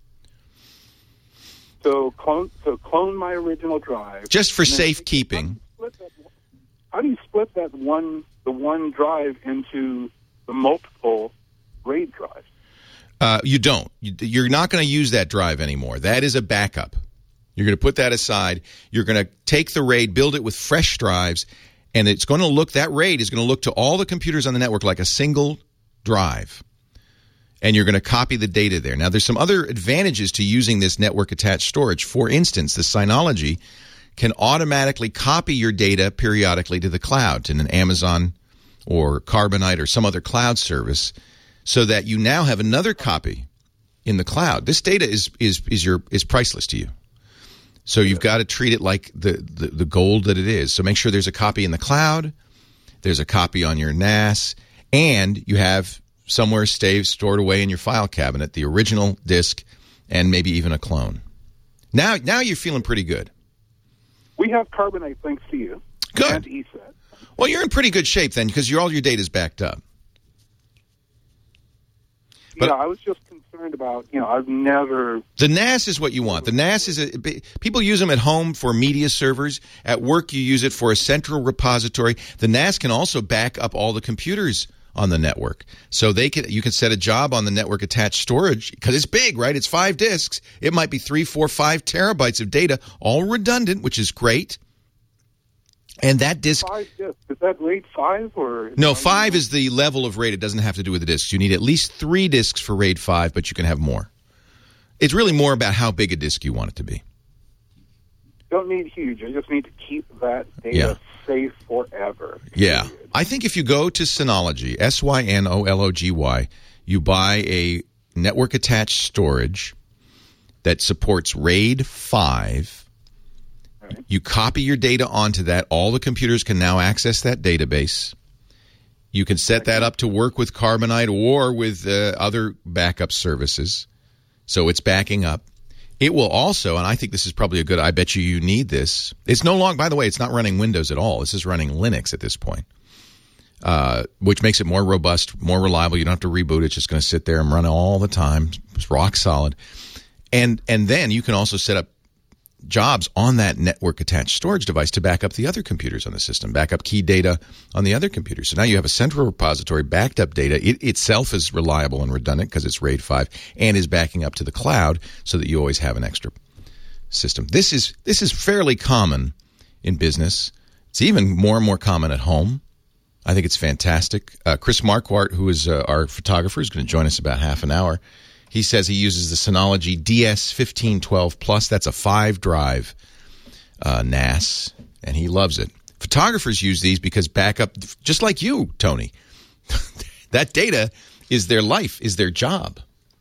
So clone, so clone my original drive. Just for safekeeping. How do you split that one, the one drive into the multiple RAID drives? Uh, you don't. You're not going to use that drive anymore. That is a backup. You're going to put that aside. You're going to take the RAID, build it with fresh drives, and it's going to look, that RAID is going to look to all the computers on the network like a single drive. and you're going to copy the data there. Now, there's some other advantages to using this network-attached storage. For instance, the Synology can automatically copy your data periodically to the cloud, to an Amazon or Carbonite or some other cloud service, so that you now have another copy in the cloud. This data is is is your is priceless to you. So you've got to treat it like the, the, the gold that it is. So make sure there's a copy in the cloud, there's a copy on your N A S, and you have somewhere saved, stored away in your file cabinet, the original disk, and maybe even a clone. Now, now you're feeling pretty good. We have Carbonite thanks to you. Good. And E S E T. Well, you're in pretty good shape then, because all your data is backed up. But yeah, I was just concerned about, you know, I've never... The N A S is what you want. The N A S is... A, people use them at home for media servers. At work, you use it for a central repository. The N A S can also back up all the computers on the network. So they can, you can set a job on the network-attached storage, because it's big, right? It's five disks. It might be three, four, five terabytes of data, all redundant, which is great. And that disk... Five disks. Is that RAID five? Or No, five is the level of RAID. It doesn't have to do with the disks. You need at least three disks for RAID five, but you can have more. It's really more about how big a disk you want it to be. Don't need huge. I just need to keep that data Yeah. safe forever. Yeah. I think if you go to Synology, S Y N O L O G Y, you buy a network-attached storage that supports RAID five. You copy your data onto that. All the computers can now access that database. You can set that up to work with Carbonite or with uh, other backup services. So it's backing up. It will also, and I think this is probably a good, I bet you you need this. It's no longer, by the way, it's not running Windows at all. This is running Linux at this point, uh, which makes it more robust, more reliable. You don't have to reboot. It's just going to sit there and run all the time. It's rock solid. And, and then you can also set up jobs on that network-attached storage device to back up the other computers on the system, back up key data on the other computers. So now you have a central repository, backed up data. It itself is reliable and redundant because it's RAID five, and is backing up to the cloud so that you always have an extra system. This is this is fairly common in business. It's even more and more common at home. I think it's fantastic. Uh, Chris Marquardt, who is uh, our photographer, is going to join us about half an hour. He says he uses the Synology D S fifteen twelve Plus. That's a five-drive uh, N A S, and he loves it. Photographers use these because backup, just like you, Tony. That data is their life, is their job.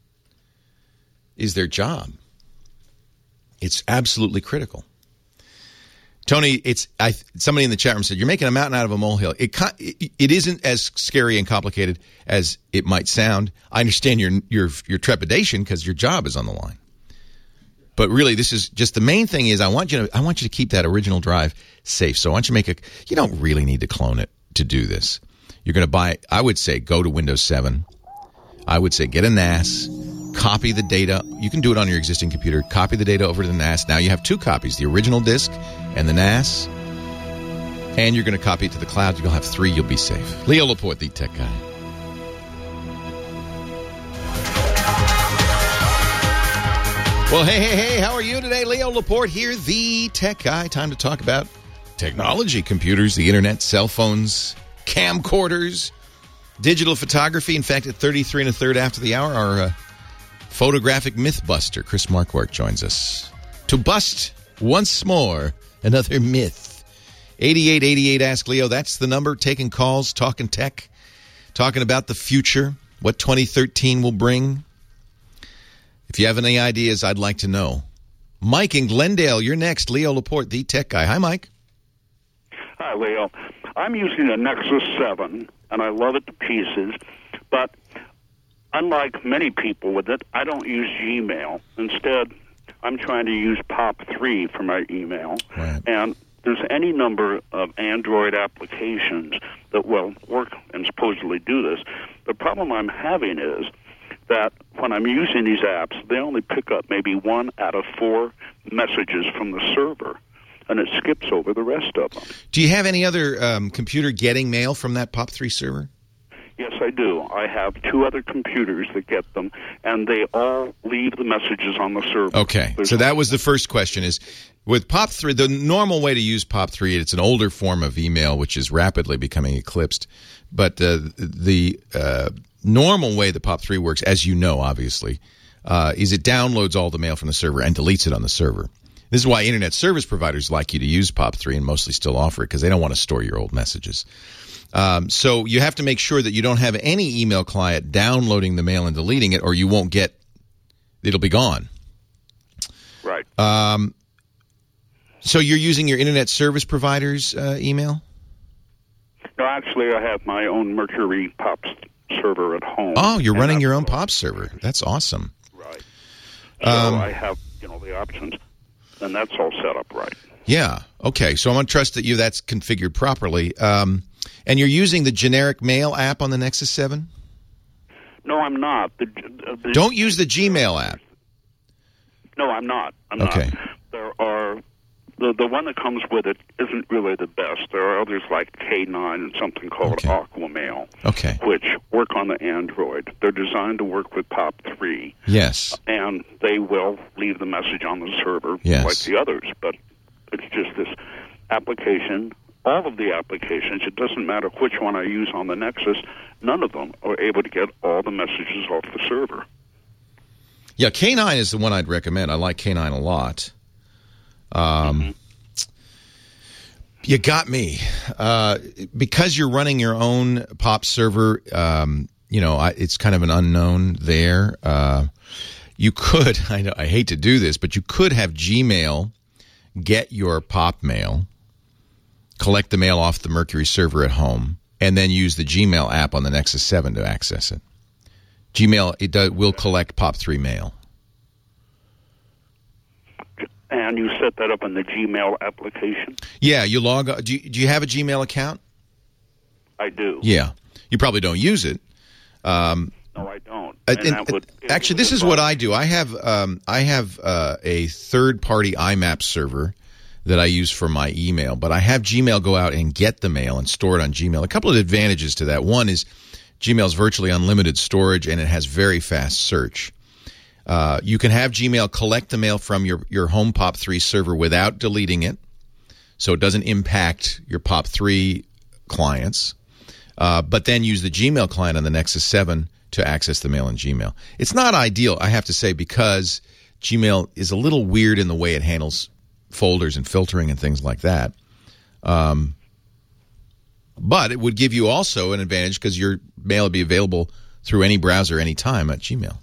Is their job. It's absolutely critical. Tony, it's I. Somebody in the chat room said, you're making a mountain out of a molehill. It, it it isn't as scary and complicated as it might sound. I understand your your your trepidation because your job is on the line. But really, this is just the main thing is I want you to I want you to keep that original drive safe. So I want you to make a. You don't really need to clone it to do this. You're going to buy. I would say go to Windows seven. I would say get a N A S. Copy the data. You can do it on your existing computer. Copy the data over to the N A S. Now you have two copies, the original disk and the N A S. And you're going to copy it to the cloud. You'll have three. You'll be safe. Leo Laporte, the tech guy. Well, hey, hey, hey, how are you today? Leo Laporte here, the tech guy. Time to talk about technology, computers, the internet, cell phones, camcorders, digital photography. In fact, at thirty-three and a third after the hour, our uh, photographic mythbuster, Chris Marquardt, joins us to bust once more another myth. eighty-eight eighty-eight Ask Leo, that's the number. Taking calls, talking tech, talking about the future, what twenty thirteen will bring. If you have any ideas, I'd like to know. Mike in Glendale, you're next. Leo Laporte, the tech guy. Hi, Mike. Hi, Leo. I'm using a Nexus seven, and I love it to pieces, but unlike many people with it, I don't use Gmail. Instead, I'm trying to use Pop three for my email, right. And there's any number of Android applications that will work and supposedly do this. The problem I'm having is that when I'm using these apps, they only pick up maybe one out of four messages from the server, and it skips over the rest of them. Do you have any other um, computer getting mail from that Pop three server? Yes, I do. I have two other computers that get them, and they all leave the messages on the server. Okay, There's so that was the first question is, with Pop three, the normal way to use Pop three, it's an older form of email, which is rapidly becoming eclipsed, but uh, the uh, normal way that P O P three works, as you know, obviously, uh, is it downloads all the mail from the server and deletes it on the server. This is why internet service providers like you to use P O P three and mostly still offer it, because they don't want to store your old messages. Um, so you have to make sure that you don't have any email client downloading the mail and deleting it, or you won't get, it'll be gone. Right. Um, so you're using your internet service provider's uh, email? No, actually, I have my own Mercury P O P server at home. Oh, you're running your own P O P server. That's awesome. Right. So Um, I have, you know, the options, and that's all set up right. Yeah. Okay. So I'm going to trust that you that's configured properly. Um, and you're using the generic mail app on the Nexus seven? No, I'm not. The, the, Don't use the Gmail app. No, I'm not. I'm Okay. not. There are the the one that comes with it isn't really the best. There are others like K nine and something called Okay. Aquamail, Okay. which work on the Android. They're designed to work with P O P three, Yes. and they will leave the message on the server Yes. like the others. But it's just this application. All of the applications, it doesn't matter which one I use on the Nexus, none of them are able to get all the messages off the server. Yeah, K nine is the one I'd recommend. I like K nine a lot. Um, Mm-hmm. You got me. Uh, because you're running your own P O P server, um, you know, I, it's kind of an unknown there. Uh, you could, I, know, I hate to do this, but you could have Gmail get your P O P mail, collect the mail off the Mercury server at home, and then use the Gmail app on the Nexus seven to access it. Gmail it does, will collect P O P three mail. And you set that up in the Gmail application? Yeah, you log. Do you, do you have a Gmail account? I do. Yeah, you probably don't use it. Um, No, I don't. Uh, And and- that would, it actually, would this is what involve- I do. I have um, I have uh, a third-party I MAP server that I use for my email, but I have Gmail go out and get the mail and store it on Gmail. A couple of advantages to that. One is Gmail's virtually unlimited storage, and it has very fast search. Uh, you can have Gmail collect the mail from your, your home P O P three server without deleting it, so it doesn't impact your P O P three clients, uh, but then use the Gmail client on the Nexus seven to access the mail in Gmail. It's not ideal, I have to say, because Gmail is a little weird in the way it handles folders and filtering and things like that. Um, but it would give you also an advantage because your mail would be available through any browser anytime at Gmail.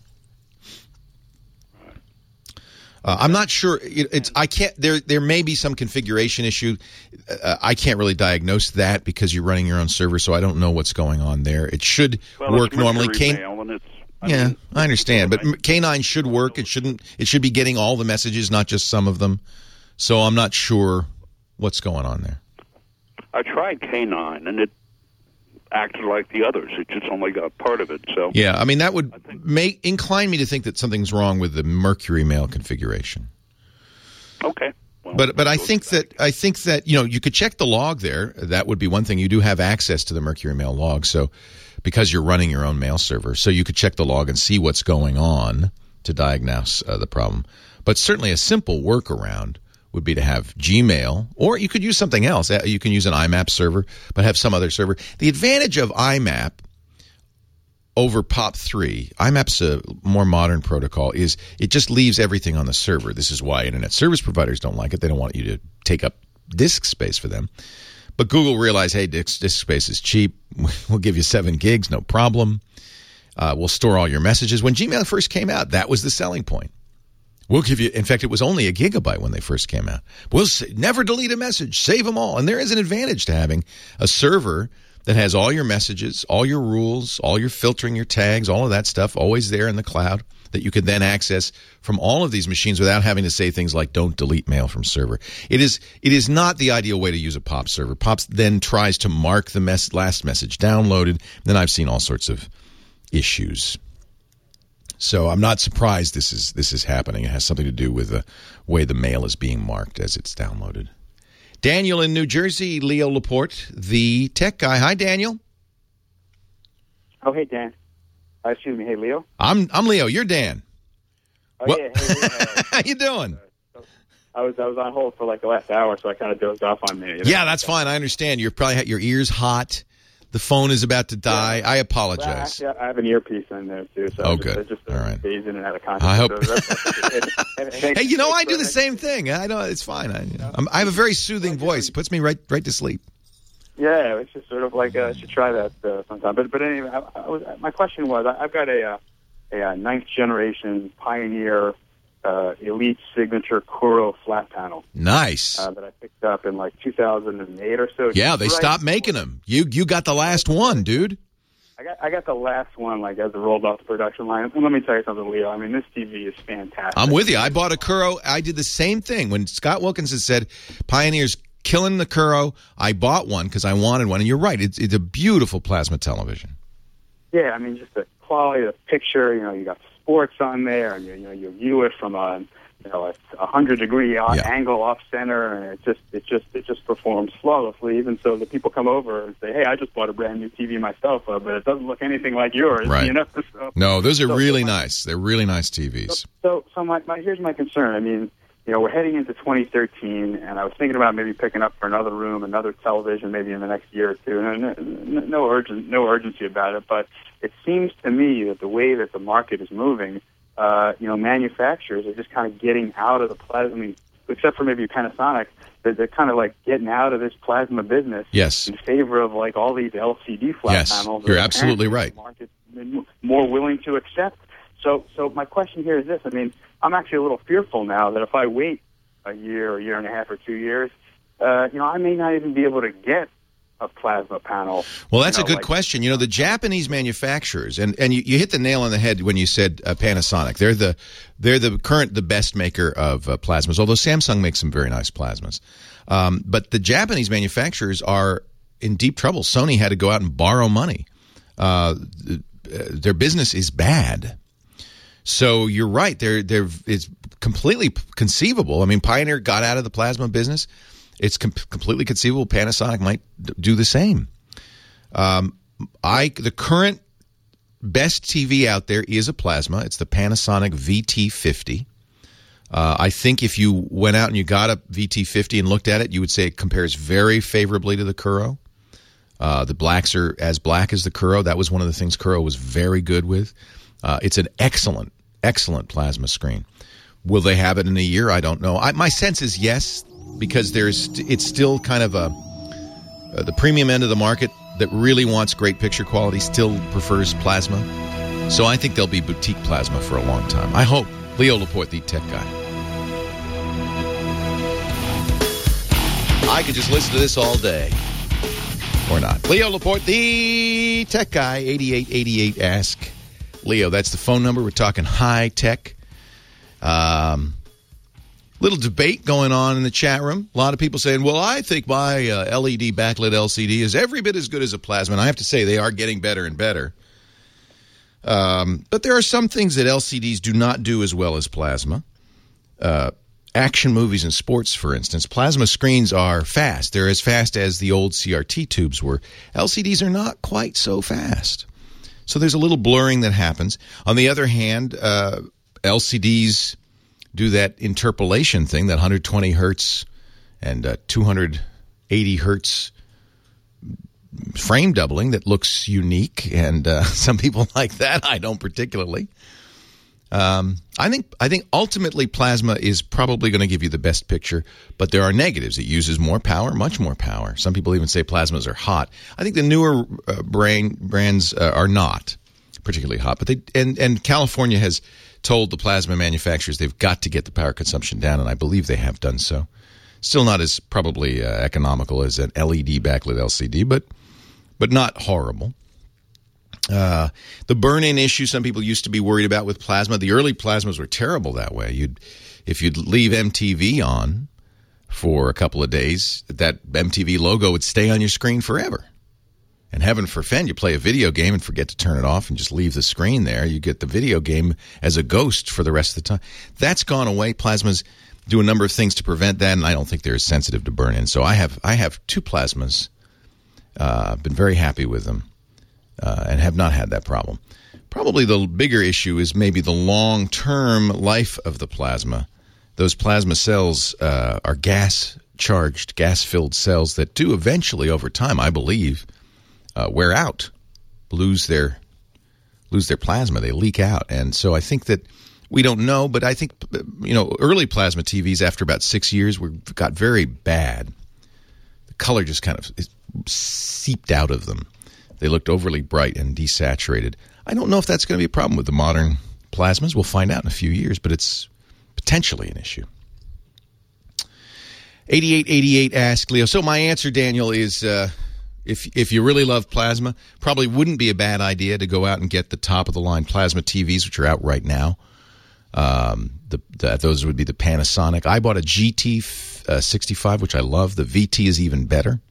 Uh, I'm not sure. It, it's I can't. There there may be some configuration issue. Uh, I can't really diagnose that because you're running your own server, so I don't know what's going on there. It should well, work it's normally. Mercury K- Mail, and it's, I yeah, mean, I understand, but I- K nine should work. It shouldn't. It should be getting all the messages, not just some of them. So I'm not sure what's going on there. I tried K nine, and it acted like the others. It just only got part of it. So Yeah, I mean that would think- make incline me to think that something's wrong with the Mercury Mail configuration. okay. Well, But but I we'll think go back. that I think that you know you could check the log there. That would be one thing. You do have access to the Mercury Mail log, so because you're running your own mail server, so you could check the log and see what's going on to diagnose uh, the problem. But certainly a simple workaround would be to have Gmail, or you could use something else. Uh, You can use an I MAP server, but have some other server. The advantage of I MAP over P O P three, I MAP's a more modern protocol, is it just leaves everything on the server. This is why internet service providers don't like it. They don't want you to take up disk space for them. But Google realized, hey, disk, disk space is cheap. We'll give you seven gigs, no problem. Uh, we'll store all your messages. When Gmail first came out, that was the selling point. We'll give you, in fact, it was only a gigabyte when they first came out. We'll say, never delete a message, save them all. And there is an advantage to having a server that has all your messages, all your rules, all your filtering, your tags, all of that stuff always there in the cloud that you could then access from all of these machines without having to say things like don't delete mail from server. It is it is not the ideal way to use a P O P server. P O P then tries to mark the mess, last message downloaded. Then I've seen all sorts of issues. So I'm not surprised this is this is happening. It has something to do with the way the mail is being marked as it's downloaded. Daniel in New Jersey, Leo Laporte, the tech guy. Hi, Daniel. Oh, hey, Dan. Uh, excuse me. Hey, Leo. I'm I'm Leo. You're Dan. Oh, What- yeah. Hey, Leo. Uh, How you doing? I was I was on hold for like the last hour, so I kind of dozed off on there. You know? Yeah, that's fine. I understand. You're probably your ears hot, The phone is about to die. Yeah. I Well, apologize. actually, I have an earpiece in there too. So Oh, I just, good. I just All right. phase in and out of context. I hope- So that's- Hey, you know, I do the same thing. I know it's fine. I, I'm, I have a very soothing voice. It puts me right right to sleep. Yeah, it's just sort of like uh, I should try that uh, sometime. But but anyway, I, I was, my question was, I, I've got a uh, a, uh ninth generation Pioneer uh, Elite Signature Kuro flat panel Nice. uh, that I picked up in like two thousand eight or so. Yeah, they Right stopped before- making them. You you got the last one, dude. I got I got the last one like as it rolled off the production line. And let me tell you something, Leo. I mean, this T V is fantastic. I'm with you. I bought a Kuro. I did the same thing. When Scott Wilkinson said Pioneer's killing the Kuro, I bought one because I wanted one. And you're right. It's, it's a beautiful plasma television. Yeah, I mean, just the quality of the picture. You know, you got sports on there, and you, you know, you view it from a you know a hundred degree Yeah. angle off center, and it just it just it just performs flawlessly. Even so, the people come over and say, "Hey, I just bought a brand new T V myself, uh, but it doesn't look anything like yours." Right. You know. So, No, those are So- really so my- nice. They're really nice T Vs. So, so my, my here's my concern. I mean, you know, we're heading into twenty thirteen, and I was thinking about maybe picking up for another room, another television, maybe in the next year or two. No, no, no urgent, no urgency about it, but it seems to me that the way that the market is moving, uh, you know, manufacturers are just kind of getting out of the plasma. I mean, except for maybe Panasonic, they're, they're kind of like getting out of this plasma business Yes. in favor of like all these L C D flat Yes, panels. you're that absolutely apparently right. The market's been more willing to accept. So, so my question here is this: I mean, I'm actually a little fearful now that if I wait a year, or a year and a half, or two years, uh, you know, I may not even be able to get a plasma panel. Well, that's you a know, good like- question. You know, the Japanese manufacturers, and, and you, you hit the nail on the head when you said uh, Panasonic. They're the they're the current the best maker of uh, plasmas. Although Samsung makes some very nice plasmas, um, but the Japanese manufacturers are in deep trouble. Sony had to go out and borrow money. Uh, their business is bad. So you're right. They're, they're, it's completely conceivable. I mean, Pioneer got out of the plasma business. It's com- completely conceivable Panasonic might d- do the same. Um, I the current best T V out there is a plasma. It's the Panasonic V T fifty. Uh, I think if you went out and you got a V T fifty and looked at it, you would say it compares very favorably to the Kuro. Uh, the blacks are as black as the Kuro. That was one of the things Kuro was very good with. Uh, it's an excellent, excellent plasma screen. Will they have it in a year? I don't know. I, my sense is yes, because there's it's still kind of a uh, the premium end of the market that really wants great picture quality still prefers plasma. So I think there'll be boutique plasma for a long time. I hope. Leo Laporte, the tech guy. I could just listen to this all day. Or not. Leo Laporte, the tech guy, eighty-eight eighty-eight Ask Leo. That's the phone number. We're talking high tech. Um, little debate going on in the chat room. A lot of people saying, well, I think my uh, L E D backlit L C D is every bit as good as a plasma. And I have to say, they are getting better and better. Um, but there are some things that L C Ds do not do as well as plasma. Uh, action movies and sports, for instance, plasma screens are fast. They're as fast as the old C R T tubes were. L C Ds are not quite so fast. So there's a little blurring that happens. On the other hand, uh, L C Ds do that interpolation thing, that one hundred twenty hertz and uh, two hundred eighty hertz frame doubling that looks unique, and uh, some people like that. I don't particularly. Um, I think I think ultimately plasma is probably going to give you the best picture, but there are negatives. It uses more power, much more power. Some people even say plasmas are hot. I think the newer uh, brain brands uh, are not particularly hot, but they and and California has told the plasma manufacturers they've got to get the power consumption down, and I believe they have done so. Still not as probably uh, economical as an L E D backlit L C D, but but not horrible. Uh, the burn-in issue some people used to be worried about with plasma. The early plasmas were terrible that way. You'd, if you'd leave M T V on for a couple of days, that M T V logo would stay on your screen forever. And heaven forfend, you play a video game and forget to turn it off and just leave the screen there. You get the video game as a ghost for the rest of the time. That's gone away. Plasmas do a number of things to prevent that, and I don't think they're as sensitive to burn-in. So I have I have two plasmas. Uh, I've been very happy with them. Uh, and have not had that problem. Probably the bigger issue is maybe the long-term life of the plasma. Those plasma cells uh, are gas-charged, gas-filled cells that do eventually, over time, I believe, uh, wear out, lose their lose their plasma. They leak out. And so I think that we don't know, but I think, you know, early plasma T Vs after about six years were got very bad. The color just kind of seeped out of them. They looked overly bright and desaturated. I don't know if that's going to be a problem with the modern plasmas. We'll find out in a few years, but it's potentially an issue. eighty-eight eighty-eight asked Leo. So my answer, Daniel, is uh, if if you really love plasma, probably wouldn't be a bad idea to go out and get the top-of-the-line plasma T Vs, which are out right now. Um, the, the those would be the Panasonic. I bought a G T uh, sixty-five, which I love. The V T is even better.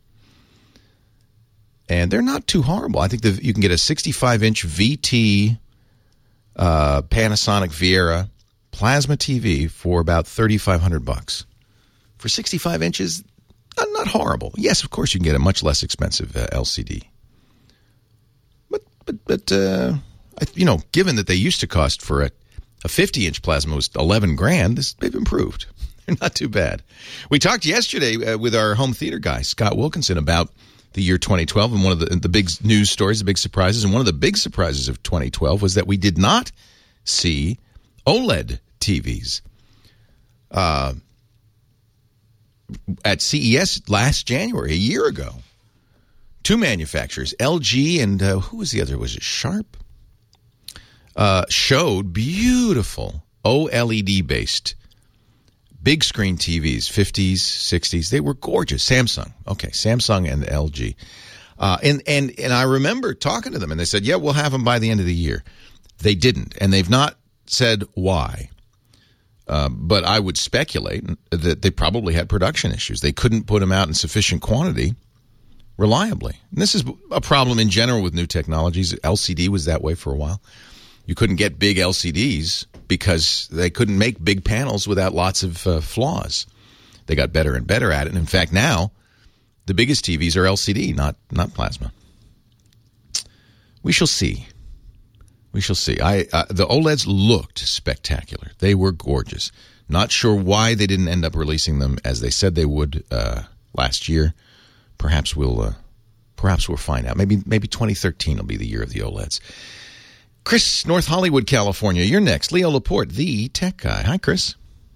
And they're not too horrible. I think the, you can get a sixty-five inch V T uh, Panasonic Viera plasma T V for about thirty-five hundred bucks. For sixty-five inches, not, not horrible. Yes, of course you can get a much less expensive uh, L C D. But, but, but uh, I, you know, given that they used to cost for a, a fifty inch plasma was eleven grand, this, they've improved. They're not too bad. We talked yesterday uh, with our home theater guy, Scott Wilkinson, about the year twenty twelve, and one of the, the big news stories, the big surprises, and one of the big surprises of twenty twelve was that we did not see OLED T Vs. Uh, at C E S last January, a year ago, two manufacturers, L G and uh, who was the other? Was it Sharp? Uh, showed beautiful OLED-based big screen T Vs, fifties, sixties. They were gorgeous. Samsung. Okay, Samsung and L G. Uh, and, and, and I remember talking to them, and they said, yeah, we'll have them by the end of the year. They didn't, and they've not said why. Uh, but I would speculate that they probably had production issues. They couldn't put them out in sufficient quantity reliably. And this is a problem in general with new technologies. L C D was that way for a while. You couldn't get big L C Ds because they couldn't make big panels without lots of uh, flaws. They got better and better at it. And in fact, now the biggest T Vs are L C D, not not plasma. We shall see. We shall see. I uh, the OLEDs looked spectacular. They were gorgeous. Not sure why they didn't end up releasing them as they said they would uh, last year. Perhaps we'll uh, perhaps we'll find out. Maybe maybe twenty thirteen will be the year of the OLEDs. Chris, North Hollywood, California. You're next. Leo Laporte, the tech guy. Hi, Chris.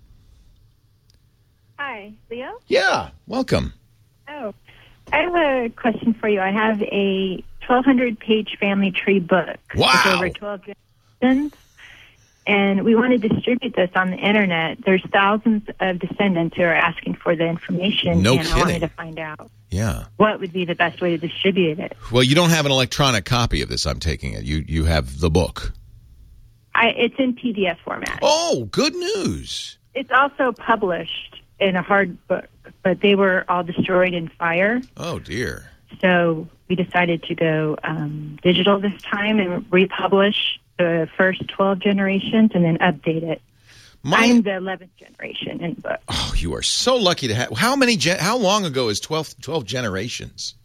Hi, Leo? Yeah, welcome. Oh, I have a question for you. I have a twelve hundred page family tree book. Wow. With over twelve generations. And we want to distribute this on the internet. There's thousands of descendants who are asking for the information. No and kidding. I wanted to find out Yeah. what would be the best way to distribute it. Well, you don't have an electronic copy of this, I'm taking it. You you have the book. I, it's in P D F format. Oh, good news. It's also published in a hard book, but they were all destroyed in fire. Oh, dear. So we decided to go um, digital this time and republish the first twelve generations and then update it. My, I'm the eleventh generation in the book. Oh, you are so lucky to have. How many? Gen, how long ago is twelve, twelve generations?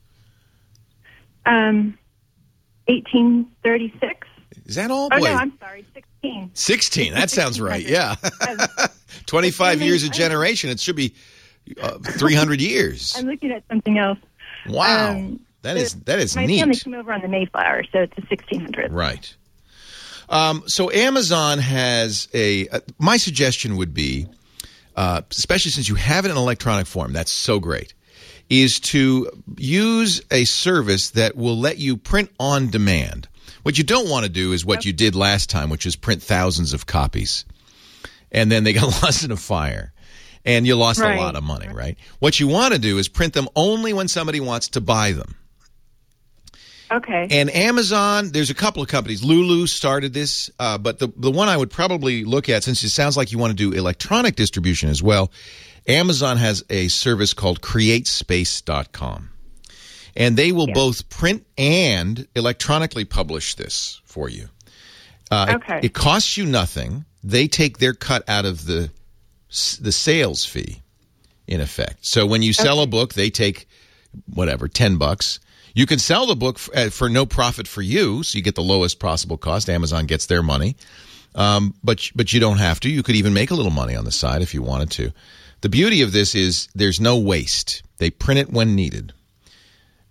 Um, eighteen thirty-six. Is that all? Oh, Boy. no, I'm sorry, sixteen. sixteen. That sounds right. Yeah. twenty-five years a generation. It should be uh, three hundred years. I'm looking at something else. Wow. Um, that is that is my neat. My family came over on the Mayflower, so it's a sixteen hundred. Right. Um, so Amazon has a, uh, my suggestion would be, uh, especially since you have it in electronic form, that's so great, is to use a service that will let you print on demand. What you don't want to do is what you did last time, which is print thousands of copies. And then they got lost in a fire. And you lost right. a lot of money, right? What you want to do is print them only when somebody wants to buy them. Okay. And Amazon, there's a couple of companies. Lulu started this, uh, but the the one I would probably look at, since it sounds like you want to do electronic distribution as well, Amazon has a service called create space dot com. And they will yeah. both print and electronically publish this for you. Uh, okay. It, it costs you nothing. They take their cut out of the the sales fee, in effect. So when you sell okay. a book, they take, whatever, ten bucks. You can sell the book for, for no profit for you, so you get the lowest possible cost. Amazon gets their money. Um, but but you don't have to. You could even make a little money on the side if you wanted to. The beauty of this is there's no waste. They print it when needed.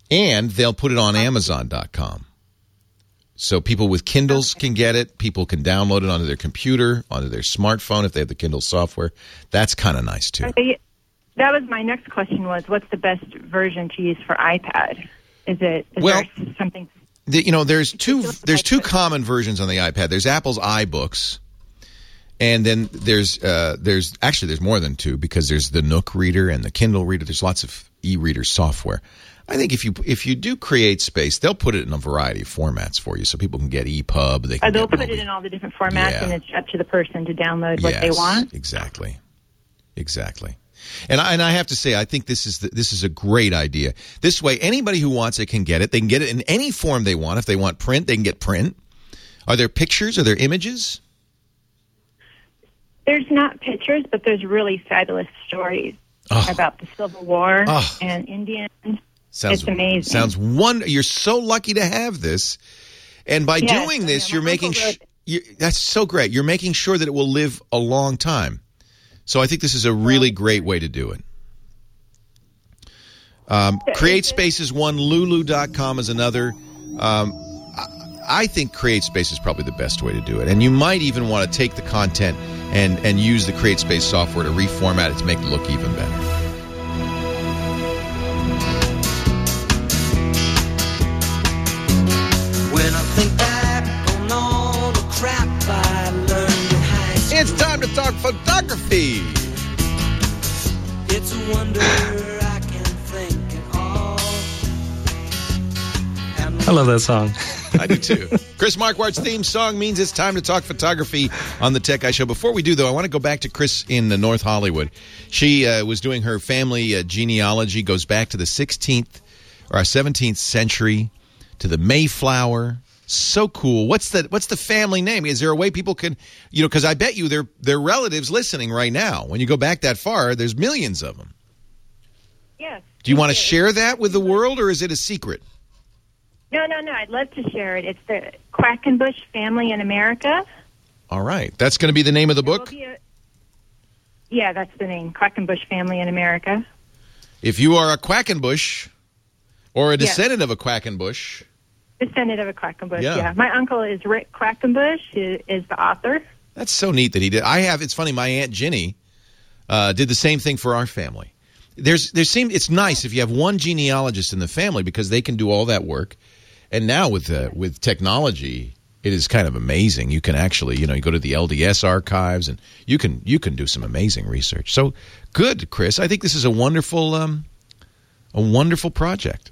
And they'll put it on Amazon dot com. So people with Kindles can get it. People can download it onto their computer, onto their smartphone if they have the Kindle software. That's kind of nice, too. Okay, that was my next question was, what's the best version to use for iPad? Is it is well, there something... The, you know, there's two there's two common versions on the iPad. There's Apple's iBooks, and then there's uh, there's actually there's more than two because there's the Nook Reader and the Kindle Reader. There's lots of e-reader software. I think if you if you do CreateSpace, they'll put it in a variety of formats for you, so people can get E P U B. They can oh, they'll get put it in all the different formats, yeah. and it's up to the person to download what yes, they want. Exactly, exactly. And I, and I have to say, I think this is the, this is a great idea. This way, anybody who wants it can get it. They can get it in any form they want. If they want print, they can get print. Are there pictures? Are there images? There's not pictures, but there's really fabulous stories oh. about the Civil War oh. and Indians. Sounds, it's amazing. Sounds wonderful. You're so lucky to have this. And by yes, doing this, yeah, you're making sh- you, that's so great. You're making sure that it will live a long time. So I think this is a really great way to do it. Um, CreateSpace is one. Lulu dot com is another. Um, I think CreateSpace is probably the best way to do it. And you might even want to take the content and, and use the CreateSpace software to reformat it to make it look even better. When I think back on all the crap I learned in high school, it's time to talk photography. It's a wonder I can think at all. I love that song. I do too. Chris Marquardt's theme song means it's time to talk photography on the Tech Guy Show. Before we do, though, I want to go back to Chris in uh, North Hollywood. She uh, was doing her family uh, genealogy, goes back to the sixteenth or seventeenth century, to the Mayflower. So cool. What's the what's the family name? Is there a way people can, you know, because I bet you they're, they're relatives listening right now. When you go back that far, there's millions of them. Yes. Do you want to share that with the world, or is it a secret? No, no, no. I'd love to share it. It's the Quackenbush Family in America. All right. That's going to be the name of the book? A, yeah, that's the name, Quackenbush Family in America. If you are a Quackenbush or a descendant yes. of a Quackenbush. Descendant of a Quackenbush, yeah. yeah. My uncle is Rick Quackenbush, who is the author. That's so neat that he did. I have, it's funny, my Aunt Ginny uh, did the same thing for our family. There's, there seem, it's nice if you have one genealogist in the family because they can do all that work. And now with uh, with technology, it is kind of amazing. You can actually, you know, you go to the L D S archives and you can you can do some amazing research. So good, Chris. I think this is a wonderful um, a wonderful project.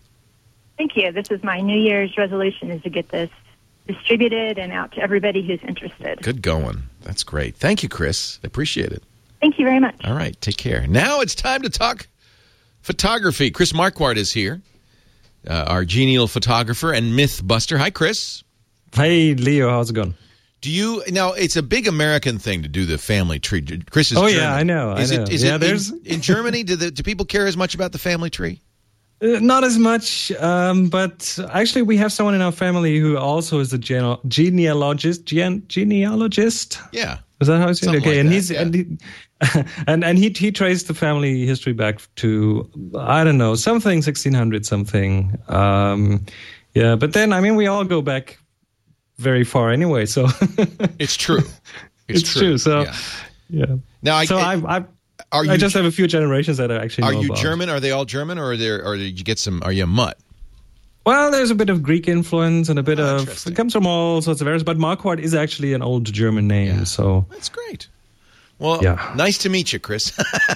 Thank you. This is my New Year's resolution, is to get this distributed and out to everybody who's interested. Good going. That's great. Thank you, Chris. I appreciate it. Thank you very much. All right. Take care. Now it's time to talk photography. Chris Marquardt is here. Uh, our genial photographer and myth buster. Hi, Chris. Hey, Leo. How's it going? Do you now? It's a big American thing to do the family tree. Chris is. Oh German. yeah, I know. Is I know. it? Is yeah, it there's in, in Germany? Do the do people care as much about the family tree? Uh, not as much, um, but actually, we have someone in our family who also is a gene- genealogist. Gene- genealogist. Yeah. Is that how it's said? Okay, like and that, he's yeah. and he, and and he he traced the family history back to I don't know something sixteen hundred something. Um, yeah, but then I mean we all go back very far anyway. So it's true. It's, it's true. true. So yeah. yeah. Now I so it, I I are you, I just have a few generations that I actually are know you about. German? Are they all German, or are there or did you get some? Are you a mutt? Well, there's a bit of Greek influence and a bit oh, of it comes from all sorts of areas, but Marquardt is actually an old German name. Yeah. So that's great. Well, yeah. nice to meet you, Chris.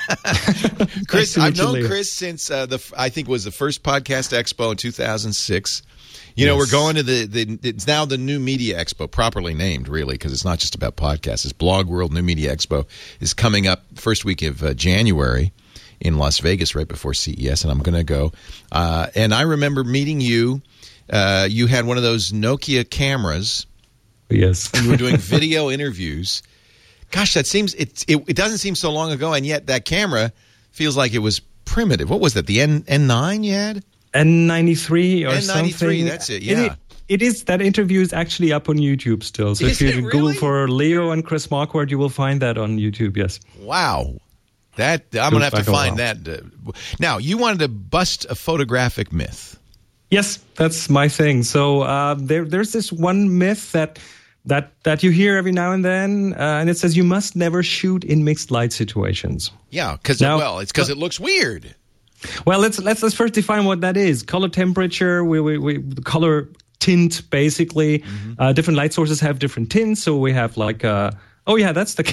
Chris, nice I've you, known Leo. Chris since uh, the I think it was the first Podcast Expo in two thousand six. You know, Yes. we're going to the, the it's now the New Media Expo, properly named, really, because it's not just about podcasts. It's Blog World New Media Expo is coming up first week of uh, January in Las Vegas, right before C E S, and I'm going to go. Uh, and I remember meeting you. Uh, you had one of those Nokia cameras. Yes, and you were doing video interviews. Gosh, that seems it, it. It doesn't seem so long ago, and yet that camera feels like it was primitive. What was that? The N N nine you had? N ninety-three or N ninety-three, something. that's it, yeah. It, it is, that interview is actually up on YouTube still. So Is if you it Google really? for Leo and Chris Marquardt, you will find that on YouTube, yes. Wow. That I'm Goes going to have back to a find while. that. Uh, now, you wanted to bust a photographic myth. Yes, that's my thing. So uh, there, there's this one myth that that that you hear every now and then, uh, and it says you must never shoot in mixed light situations. Yeah, because Now- well, it's because it looks weird. Well, let's let's let's first define what that is. Color temperature, we we, we the color tint, basically. Mm-hmm. Uh, different light sources have different tints. So we have like, uh, oh yeah, that's the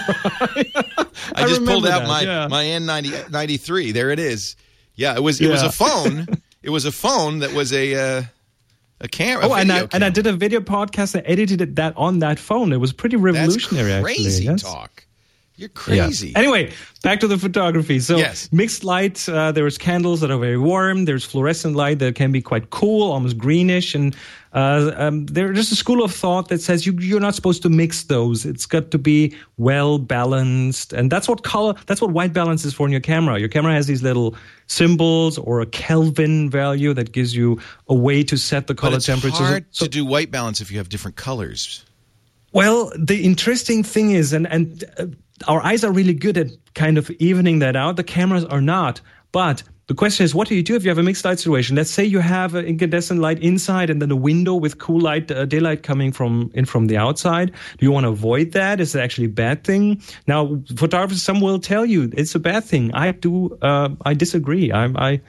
camera. I, just pulled remember out that, my yeah. my N ninety, ninety-three. There it is. Yeah, it was it was Yeah. a phone. It was a phone that was a uh, a camera. Oh, a and I video and I camera. did a video podcast and edited it, that on that phone. It was pretty revolutionary. That's crazy actually. Yes. talk. You're crazy. Yeah. Anyway, back to the photography. So Yes. mixed light, uh, there's candles that are very warm. There's fluorescent light that can be quite cool, almost greenish. And uh, um, there's a school of thought that says you, you're not supposed to mix those. It's got to be well balanced. And that's what color, that's what white balance is for in your camera. Your camera has these little symbols or a Kelvin value that gives you a way to set the But color it's temperature. hard So- to do white balance if you have different colors. Well, the interesting thing is, and, and uh, our eyes are really good at kind of evening that out. The cameras are not. But the question is, what do you do if you have a mixed light situation? Let's say you have an incandescent light inside and then a window with cool light, uh, daylight coming from in from the outside. Do you want to avoid that? Is it actually a bad thing? Now, photographers, some will tell you it's a bad thing. I do. Uh, I disagree. I. I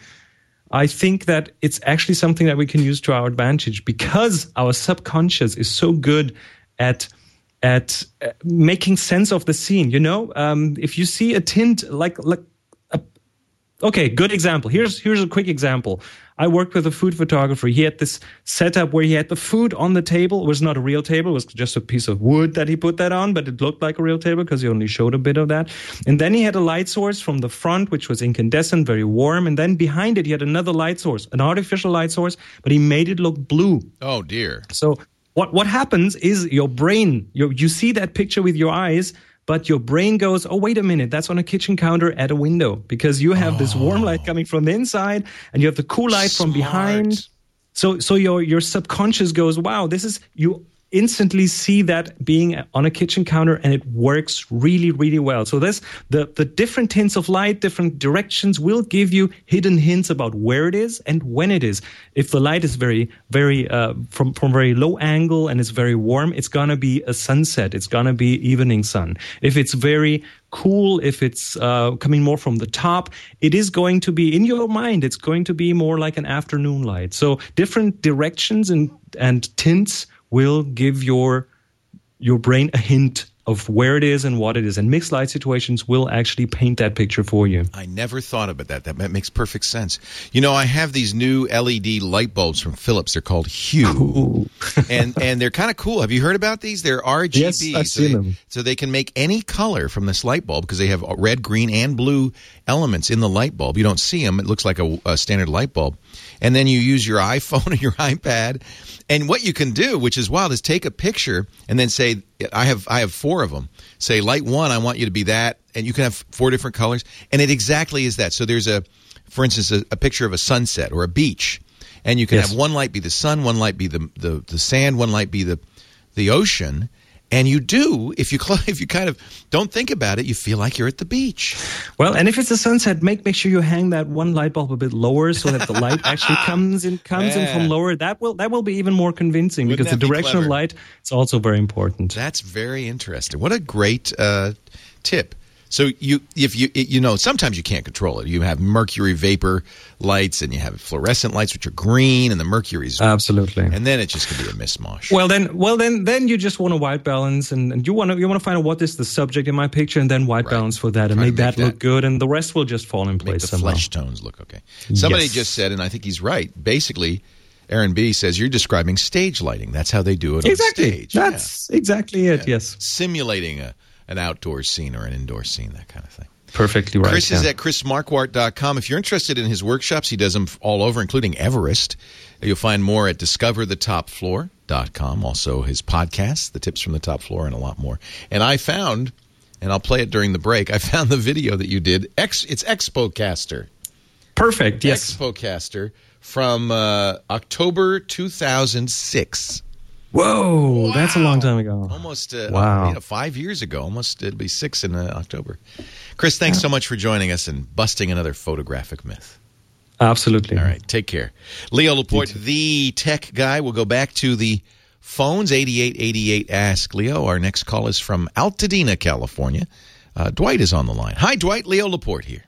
I think that it's actually something that we can use to our advantage because our subconscious is so good at at uh, making sense of the scene. You know, um, if you see a tint like like a, okay, good example. Here's here's a quick example. I worked with a food photographer. He had this setup where he had the food on the table. It was not a real table. It was just a piece of wood that he put that on, but it looked like a real table because he only showed a bit of that. And then he had a light source from the front, which was incandescent, very warm. And then behind it, he had another light source, an artificial light source, but he made it look blue. Oh, dear. So what what happens is your brain, you you see that picture with your eyes, but your brain goes, oh, wait a minute, that's on a kitchen counter at a window because you have this warm light coming from the inside and you have the cool light from behind. So so your your subconscious goes, wow, this is, you instantly see that being on a kitchen counter and it works really, really well. So this the the different tints of light, different directions will give you hidden hints about where it is and when it is. If the light is very, very uh, from from very low angle and it's very warm, it's gonna be a sunset. It's gonna be evening sun. If it's very cool, if it's uh, coming more from the top, it is going to be in your mind. It's going to be more like an afternoon light. So different directions and and tints will give your your brain a hint of where it is and what it is. And mixed light situations will actually paint that picture for you. I never thought about that. That makes perfect sense. You know, I have these new L E D light bulbs from Philips. They're called Hue. and and they're kind of cool. Have you heard about these? They're R G B. Yes, I've so seen they, them. So they can make any color from this light bulb because they have red, green, and blue elements in the light bulb. You don't see them. It looks like a, a standard light bulb. And then you use your iPhone or your iPad. And what you can do, which is wild, is take a picture and then say, I have I have four of them. Say, light one, I want you to be that. And you can have four different colors. And it exactly is that. So there's, a, for instance, a, a picture of a sunset or a beach. And you can Yes. have one light be the sun, one light be the, the, the sand, one light be the, the ocean. And you do, if you cl- if you kind of don't think about it, you feel like you're at the beach. Well, and if it's a sunset, make make sure you hang that one light bulb a bit lower so that the light actually comes in comes in Yeah. from lower. That will that will be even more convincing Wouldn't because the that be direction of clever? light is also very important. That's very interesting. What a great uh, tip. So you, if you, you know, sometimes you can't control it. You have mercury vapor lights, and you have fluorescent lights, which are green, and the mercury's, Absolutely. and then it's just going to be a mishmash. Well then, well then, then you just want a white balance, and, and you want to you want to find out what is the subject in my picture, and then white Right. balance for that, and Try to make, make that look that- good, and the rest will just fall in Make place the somehow. flesh tones look okay. Somebody Yes. just said, and I think he's right. Basically, Aaron B says you're describing stage lighting. That's how they do it Exactly. on stage. Yeah. That's exactly it. Yeah. Yes. Simulating a, an outdoor scene or an indoor scene, that kind of thing. Perfectly right. Chris is yeah. at chris marquardt dot com. If you're interested in his workshops, he does them all over, including Everest. You'll find more at discover the top floor dot com. Also, his podcasts, The Tips from the Top Floor, and a lot more. And I found, and I'll play it during the break, I found the video that you did. Ex, it's ExpoCaster. Perfect. Yes. ExpoCaster from uh, October two thousand six. Whoa, Wow. that's a long time ago. Almost uh, Wow. you know, five years ago. Almost it'll be six in uh, October. Chris, thanks so much for joining us and busting another photographic myth. Absolutely. All right, take care. Leo Laporte, the tech guy. We'll go back to the phones, eighty-eight eighty-eight Ask Leo. Our next call is from Altadena, California. Uh, Dwight is on the line. Hi, Dwight. Leo Laporte here.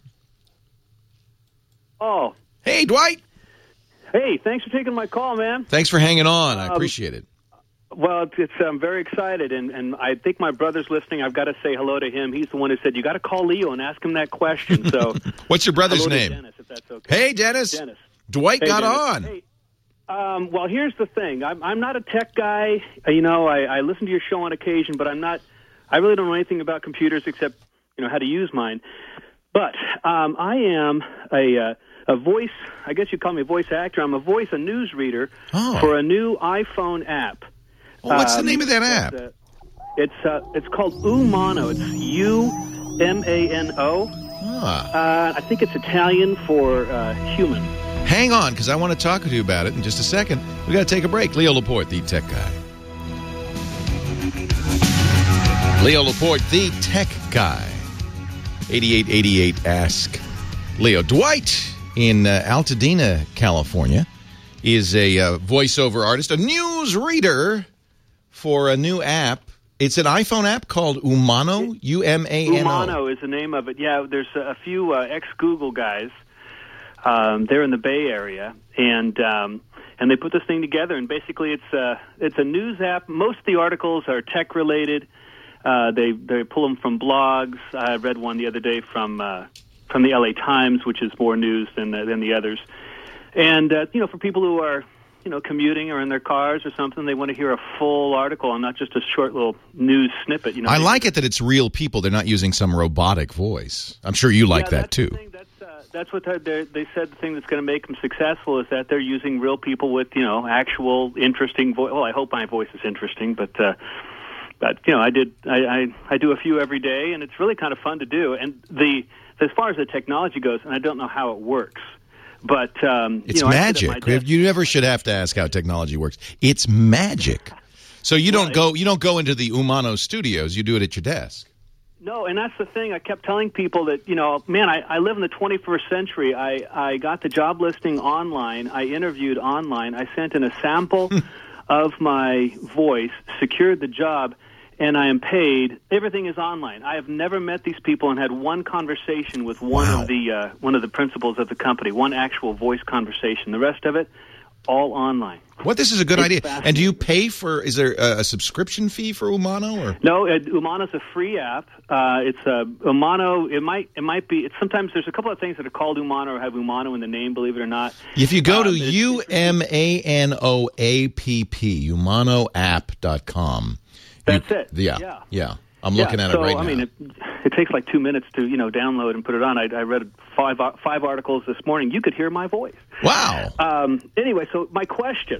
Oh. Hey, Dwight. Hey, thanks for taking my call, man. Thanks for hanging on. I Um, appreciate it. Well, it's, I'm very excited, and, and I think my brother's listening. I've got to say hello to him. He's the one who said, you got to call Leo and ask him that question. So, What's your brother's hello to name? Dennis, if that's okay. Hey, Dennis. Dennis. Dwight Hey, got Dennis. on. Hey, um, well, here's the thing. I'm, I'm not a tech guy. Uh, You know, I, I listen to your show on occasion, but I'm not. I really don't know anything about computers except, you know, how to use mine. But um, I am a uh, a voice. I guess you'd call me a voice actor. I'm a voice, a news reader Oh. for a new iPhone app. Well, what's the Um, name of that app? It's, uh, it's, uh, it's called Umano. It's U M A N O. Ah. Uh, I think it's Italian for uh, human. Hang on, because I want to talk to you about it in just a second. We got to take a break. Leo Laporte, the tech guy. Leo Laporte, the tech guy. eighty-eight eighty-eight Ask Leo. Dwight in uh, Altadena, California, is a uh, voiceover artist, a news reader for a new app. It's an iPhone app called Umano, U M A N O. Umano is the name of it. Yeah, there's a few uh, ex-Google guys. Um, they're in the Bay Area, and um, and they put this thing together. And basically, it's a it's a news app. Most of the articles are tech related. Uh, they they pull them from blogs. I read one the other day from uh, from the L A Times, which is more news than the, than the others. And uh, you know, for people who are you know commuting or in their cars or something, they want to hear a full article and not just a short little news snippet. You know, I like it that it's real people. They're not using some robotic voice. I'm sure you like yeah, that, too. That's, uh, that's what they're, they said. The thing that's going to make them successful is that they're using real people with you know actual interesting voice. Well, I hope my voice is interesting, but. Uh, But you know, I did. I, I I do a few every day, and it's really kind of fun to do. And the as far as the technology goes, and I don't know how it works, but um, It's you know, I sit at my magic. desk- You never should have to ask how technology works. It's magic. So you don't go you don't go into the Umano studios. You do it at your desk. No, and that's the thing. I kept telling people that, you know, man, I, I live in the twenty-first century. I, I got the job listing online. I interviewed online. I sent in a sample of my voice, secured the job, and I am paid. Everything is online. I have never met these people and had one conversation with one Wow. of the uh, one of the principals of the company, one actual voice conversation. The rest of it, all online. What this is a good It's idea. fascinating. And do you pay for? Is there a, a subscription fee for Umano or? No, uh, Umano's a free app. Uh, it's uh, Umano. It might it might be. It's, sometimes there's a couple of things that are called Umano or have Umano in the name. Believe it or not. If you go to Uh, it's- U M A N O A P P, umano app dot com. That's you, it. Yeah, Yeah. yeah. I'm Yeah, looking at so, it right I now. mean, it, it takes like two minutes to you know download and put it on. I, I read five five articles this morning. You could hear my voice. Wow. Um, anyway, so my question.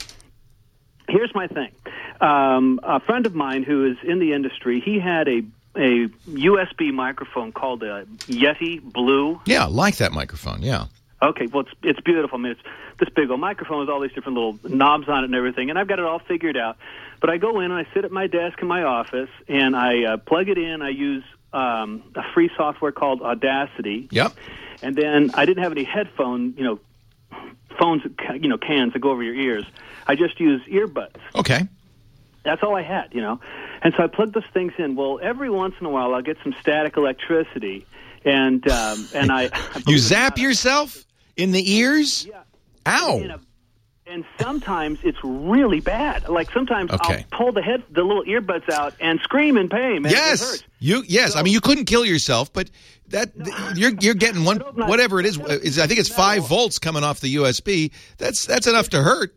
Here's my thing. Um, a friend of mine who is in the industry, he had a a U S B microphone called a Yeti Blue. Yeah, like that microphone. Yeah. Okay, well, it's it's beautiful. I mean, it's this big old microphone with all these different little knobs on it and everything, and I've got it all figured out. But I go in and I sit at my desk in my office, and I uh, plug it in. I use um, a free software called Audacity. Yep. And then I didn't have any headphone, you know, phones, you know, cans that go over your ears. I just use earbuds. Okay. That's all I had, you know. And so I plugged those things in. Well, every once in a while I'll get some static electricity, and um, and I... You zap yourself in the ears? Yeah. Ow. In a, and sometimes it's really bad. Like sometimes Okay. I'll pull the head, the little earbuds out and scream in pain. Man, it Yes. hurts. You yes, I mean you couldn't kill yourself, but that you're you're getting one hope not. whatever it is, is I think it's five volts coming off the U S B. That's that's enough to hurt.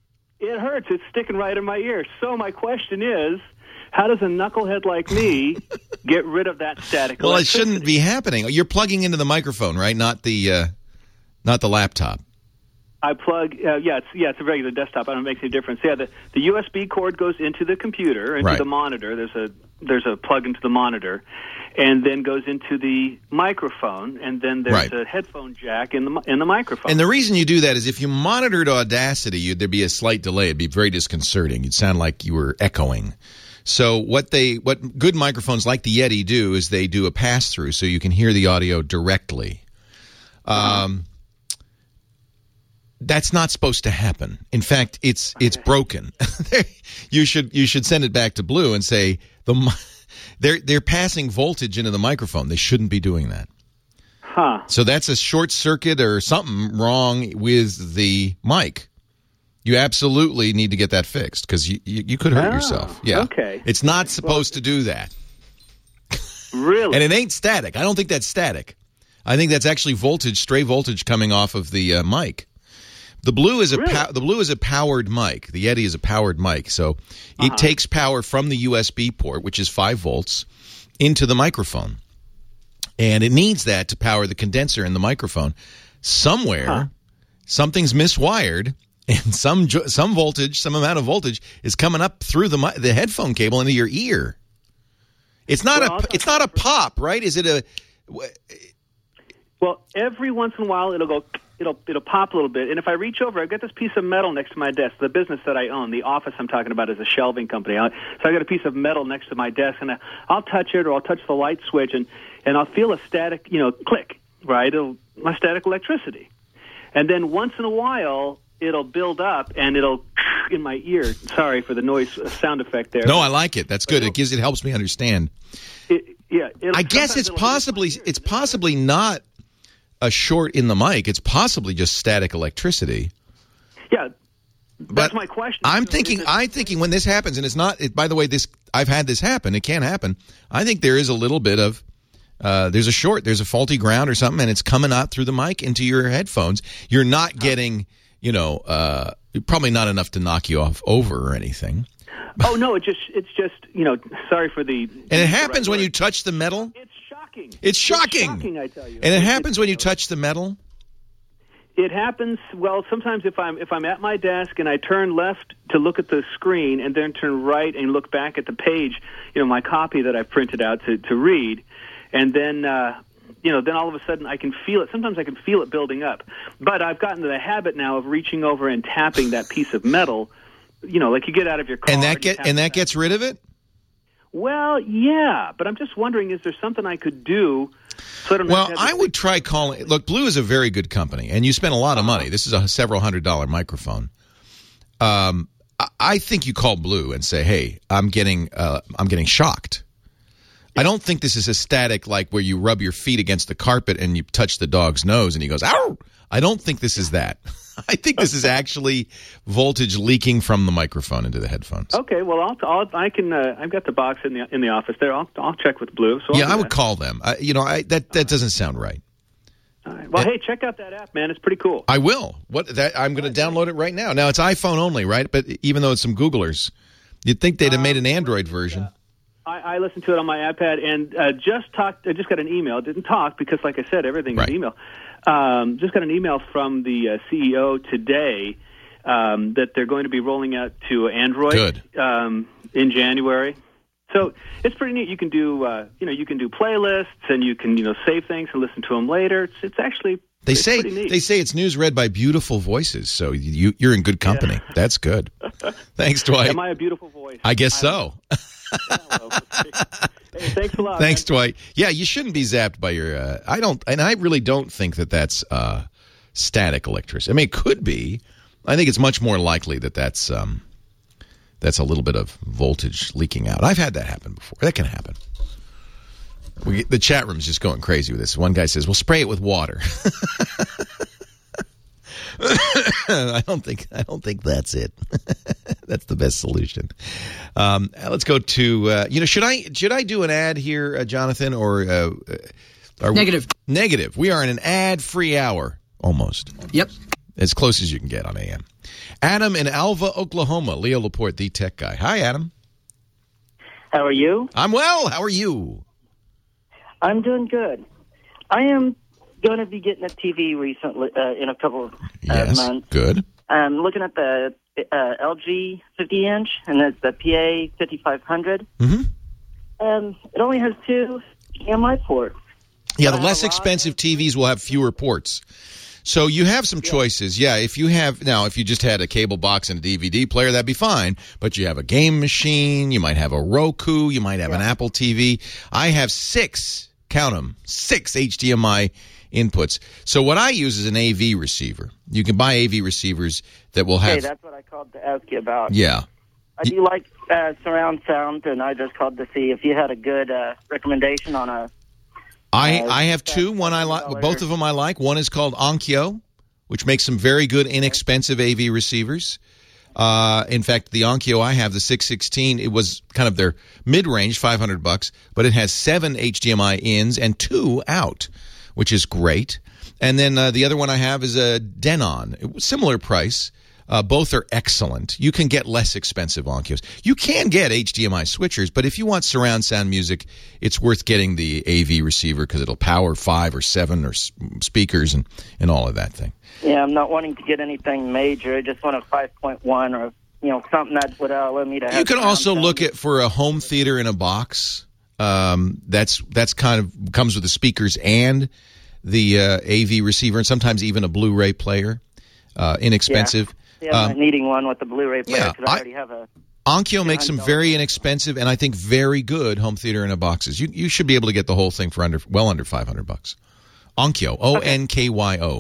It hurts. It's sticking right in my ear. So my question is, how does a knucklehead like me get rid of that static Well, it electricity? shouldn't be happening. You're plugging into the microphone, right? Not the uh, not the laptop. I plug, uh, yeah, it's yeah, it's a regular desktop. I don't know if it makes any difference. Yeah, the, the U S B cord goes into the computer, into Right. the monitor. There's a there's a plug into the monitor, and then goes into the microphone, and then there's Right. a headphone jack in the mi- in the microphone. And the reason you do that is if you monitored Audacity, you'd, there'd be a slight delay. It'd be very disconcerting. You'd sound like you were echoing. So what they, what good microphones like the Yeti do is they do a pass through, so you can hear the audio directly. Um, that's not supposed to happen. In fact, it's it's broken. you should you should send it back to Blue and say the mi- they're they're passing voltage into the microphone. They shouldn't be doing that. Huh. So that's a short circuit or something wrong with the mic. You absolutely need to get that fixed because you, you, you could hurt Oh, yourself. Yeah. okay. It's not supposed to do that. Really? And it ain't static. I don't think that's static. I think that's actually voltage, stray voltage coming off of the uh, mic. The Blue is a Really? pow- the Blue is a powered mic. The Yeti is a powered mic, so Uh-huh. it takes power from the U S B port, which is five volts, into the microphone, and it needs that to power the condenser in the microphone. Somewhere, Huh. something's miswired, and some jo- some voltage, some amount of voltage, is coming up through the mi- the headphone cable into your ear. It's not Well, a I'll- it's not a pop, right? Is it a? Well, every once in a while it'll go, it'll it'll pop a little bit, and if I reach over, I've got this piece of metal next to my desk. The business that I own, the office I'm talking about, is a shelving company. I, so I got a piece of metal next to my desk, and I, I'll touch it or I'll touch the light switch, and and I'll feel a static, you know, click, right? It'll my static electricity, and then once in a while it'll build up and it'll in my ear. Sorry for the noise uh, sound effect there. No, I like it. That's good. It gives it helps me understand. It, yeah, it'll, I guess sometimes it's it'll hit possibly my ear. it's possibly not a short in the mic. It's possibly just static electricity. Yeah, But that's my question. I'm So thinking. is it- I'm thinking when this happens, and it's not. It, by the way, this I've had this happen. It can happen. I think there is a little bit of. Uh, there's a short. There's a faulty ground or something, and it's coming out through the mic into your headphones. You're not getting. You know, uh, probably not enough to knock you off over or anything. Oh no, it just it's just you know. Sorry for the. And it happens when you touch the metal. It's shocking. It's shocking. It's shocking, I tell you. And it It- happens when you touch the metal. It happens. Well, sometimes if I'm if I'm at my desk and I turn left to look at the screen and then turn right and look back at the page, you know, my copy that I've printed out to to read, and then. Uh, You know, then all of a sudden I can feel it. Sometimes I can feel it building up. But I've gotten to the habit now of reaching over and tapping that piece of metal. You know, like you get out of your car. And that you get tap and it that back. gets rid of it. Well, yeah, but I'm just wondering, is there something I could do so I don't Well, have to have I this would try calling. Look, Blue is a very good company, and you spend a lot of money. This is a several hundred dollar microphone. Um, I- I think you call Blue and say, "Hey, I'm getting, uh, I'm getting shocked. I don't think this is a static like where you rub your feet against the carpet and you touch the dog's nose and he goes, ow! I don't think this is that. I think this is actually voltage leaking from the microphone into the headphones. Okay, well, I'll, I'll I can. Uh, I've got the box in the in the office there. I'll I'll check with Blue. So I'll yeah, do I would that. call them. I, you know, I, that that doesn't sound right. All right. Well, hey, check out that app, man. It's pretty cool. I will. What that I'm going to download it right now. Now it's iPhone only, right? But even though it's some Googlers, you'd think they'd have made an Android version. I, I listened to it on my iPad and uh, just talked. I just got an email. Didn't talk because, like I said, everything Right. is email. Um, just got an email from the uh, C E O today um, that they're going to be rolling out to Android Good. Um, in January. So it's pretty neat. You can do, uh, you know, you can do playlists and you can, you know, save things and listen to them later. It's, it's actually They it's say pretty neat. they say it's news read by beautiful voices, so you you're in good company. That's good. Thanks, Dwight. Am I a beautiful voice? I guess so. Hey, thanks a lot. Thanks, man. Dwight. Yeah, you shouldn't be zapped by your. Uh, I don't, and I really don't think that that's uh, static electricity. I mean, it could be. I think it's much more likely that that's um, that's a little bit of voltage leaking out. I've had that happen before. That can happen. We, the chat room's just going crazy with this. One guy says, "Well, spray it with water." I don't think. I don't think that's it. That's the best solution. Um, let's go to. Uh, you know, should I should I do an ad here, uh, Jonathan, or uh, are we- Negative. negative. We are in an ad-free hour, almost. Yep. As close as you can get on A M. Adam in Alva, Oklahoma. Leo Laporte, the tech guy. Hi, Adam. How are you? I'm well. How are you? I'm doing good. I am going to be getting a T V recently uh, in a couple of uh, Yes, months. good. I'm looking at the uh, L G fifty inch, and it's the P A fifty-five hundred. Mm-hmm. Um, it only has two H D M I ports. Yeah, the less expensive T Vs will have fewer ports. So you have some choices. Yeah, if you have, now, if you just had a cable box and a D V D player, that'd be fine. But you have a game machine, you might have a Roku, you might have an Apple T V. I have six, count them, six H D M I inputs. So what I use is an A V receiver. You can buy A V receivers that will have... Hey, that's what I called to ask you about. Yeah. I do like uh, surround sound, and I just called to see if you had a good uh, recommendation on a... I, Uh, I have two. One I like. Both of them I like. One is called Onkyo, which makes some very good, inexpensive A V receivers. Uh, in fact, the Onkyo I have, the six sixteen, it was kind of their mid-range, five hundred bucks, but it has seven H D M I ins and two out, which is great. And then uh, the other one I have is a Denon, it was similar price. Uh, both are excellent. You can get less expensive Onkyos. You can get H D M I switchers, but if you want surround sound music, it's worth getting the A V receiver because it'll power five or seven or s- speakers and, and all of that thing. Yeah, I'm not wanting to get anything major. I just want a five point one or, you know, something that would allow me to have... You can surround also sound. look at for a home theater in a box. Um, that's that's kind of comes with the speakers and the uh, A V receiver, and sometimes even a Blu-ray player. Uh, inexpensive. Yeah. Yeah, I'm Um, needing one with the Blu-ray player yeah, because I I- already have a... Onkyo makes some very inexpensive and I think very good home theater in a boxes. You you should be able to get the whole thing for under well under five hundred bucks. Onkyo, O N K Y O.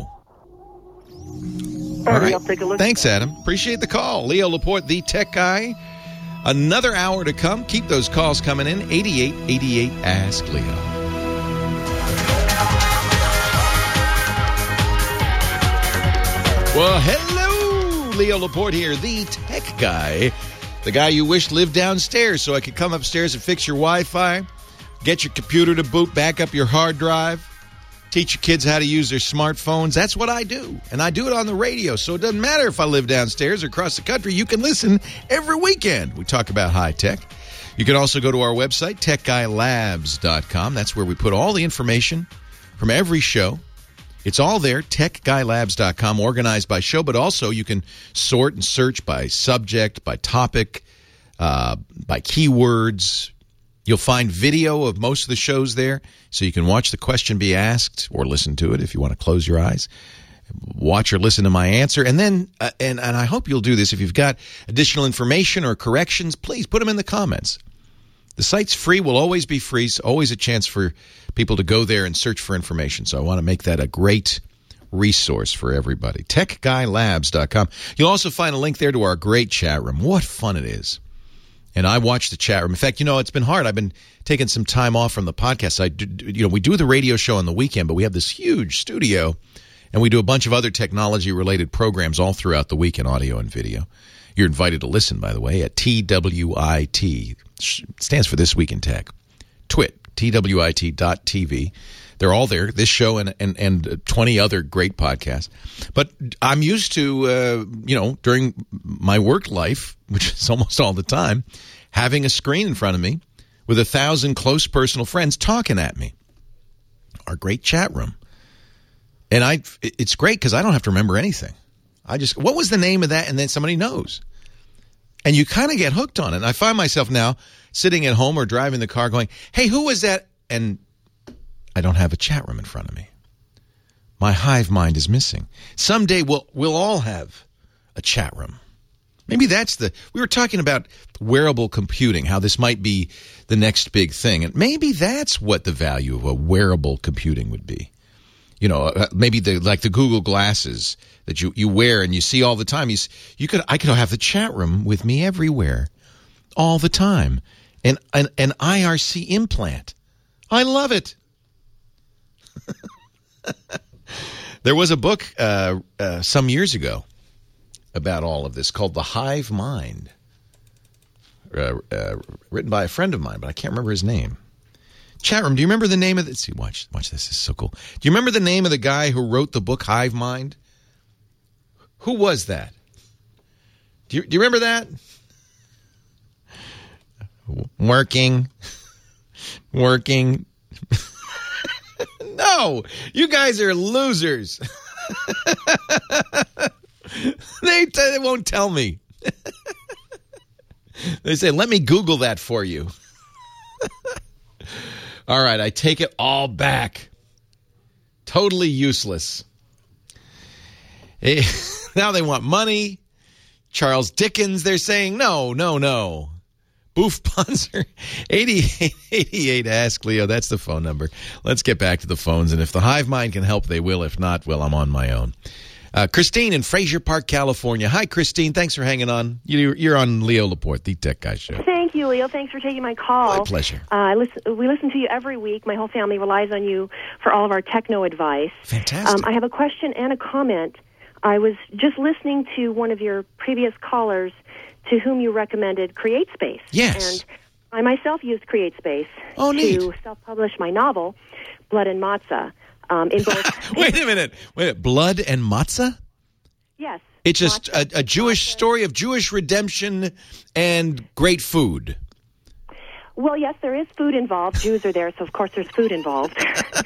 All right. I'll take a look. Thanks, Adam. Appreciate the call. Leo Laporte, the tech guy. Another hour to come. Keep those calls coming in. eighty-eight eighty-eight Ask Leo. Well, hello, Leo Laporte here, the tech guy, the guy you wish lived downstairs so I could come upstairs and fix your Wi-Fi, get your computer to boot, back up your hard drive, teach your kids how to use their smartphones. That's what I do, and I do it on the radio, so it doesn't matter if I live downstairs or across the country. You can listen every weekend. We talk about high tech. You can also go to our website, tech guy labs dot com. That's where we put all the information from every show. It's all there, tech guy labs dot com, organized by show, but also you can sort and search by subject, by topic, uh, by keywords. You'll find video of most of the shows there, so you can watch the question be asked or listen to it if you want to close your eyes. Watch or listen to my answer. And then, uh, and, and I hope you'll do this, if you've got additional information or corrections, please put them in the comments. The site's free, will always be free, so always a chance for people to go there and search for information. So I want to make that a great resource for everybody. tech guy labs dot com. You'll also find a link there to our great chat room. What fun it is. And I watch the chat room. In fact, you know, it's been hard. I've been taking some time off from the podcast. I do, you know, we do the radio show on the weekend, but we have this huge studio, and we do a bunch of other technology-related programs all throughout the week in audio and video. You're invited to listen, by the way, at T W I T. It stands for This Week in Tech. Twit, T W I T dot T V. They're all there, this show and, and, and twenty other great podcasts. But I'm used to, uh, you know, during my work life, which is almost all the time, having a screen in front of me with a thousand close personal friends talking at me. Our great chat room. And I, it's great because I don't have to remember anything. I just, what was the name of that? And then somebody knows. And you kind of get hooked on it. And I find myself now sitting at home or driving the car going, hey, who was that? And I don't have a chat room in front of me. My hive mind is missing. Someday we'll, we'll all have a chat room. Maybe that's the, we were talking about wearable computing, how this might be the next big thing. And maybe that's what the value of a wearable computing would be. You know, uh, maybe the like the Google glasses that you, you wear and you see all the time. You, you could I could have the chat room with me everywhere, all the time, and an, an I R C implant. I love it. There was a book uh, uh, some years ago about all of this called The Hive Mind, uh, uh, written by a friend of mine, but I can't remember his name. Chat room, do you remember the name of it? See, watch, watch this. This is so cool. Do you remember the name of the guy who wrote the book Hive Mind? Who was that? Do you, do you remember that? Working. Working. No, you guys are losers. they, t- they won't tell me. They say, let me Google that for you. All right, I take it all back. Totally useless. Hey, now they want money. Charles Dickens, they're saying, no, no, no. Boof Bunzer, eighty-eight eighty-eight, ask Leo. That's the phone number. Let's get back to the phones, and if the Hive Mind can help, they will. If not, well, I'm on my own. Uh, Christine in Fraser Park, California. Hi, Christine. Thanks for hanging on. You're, you're on Leo Laporte, the Tech Guy Show. Thank you, Leo. Thanks for taking my call. My pleasure. Uh, I listen, we listen to you every week. My whole family relies on you for all of our techno advice. Fantastic. Um, I have a question and a comment. I was just listening to one of your previous callers to whom you recommended CreateSpace. Yes. And I myself used CreateSpace oh, neat. to self-publish my novel, Blood and Matzah. Um, in both Wait a minute. Wait a minute. Blood and Matzah? Yes. It's just a, a Jewish story of Jewish redemption and great food. Well, yes, there is food involved. Jews are there, so of course there's food involved.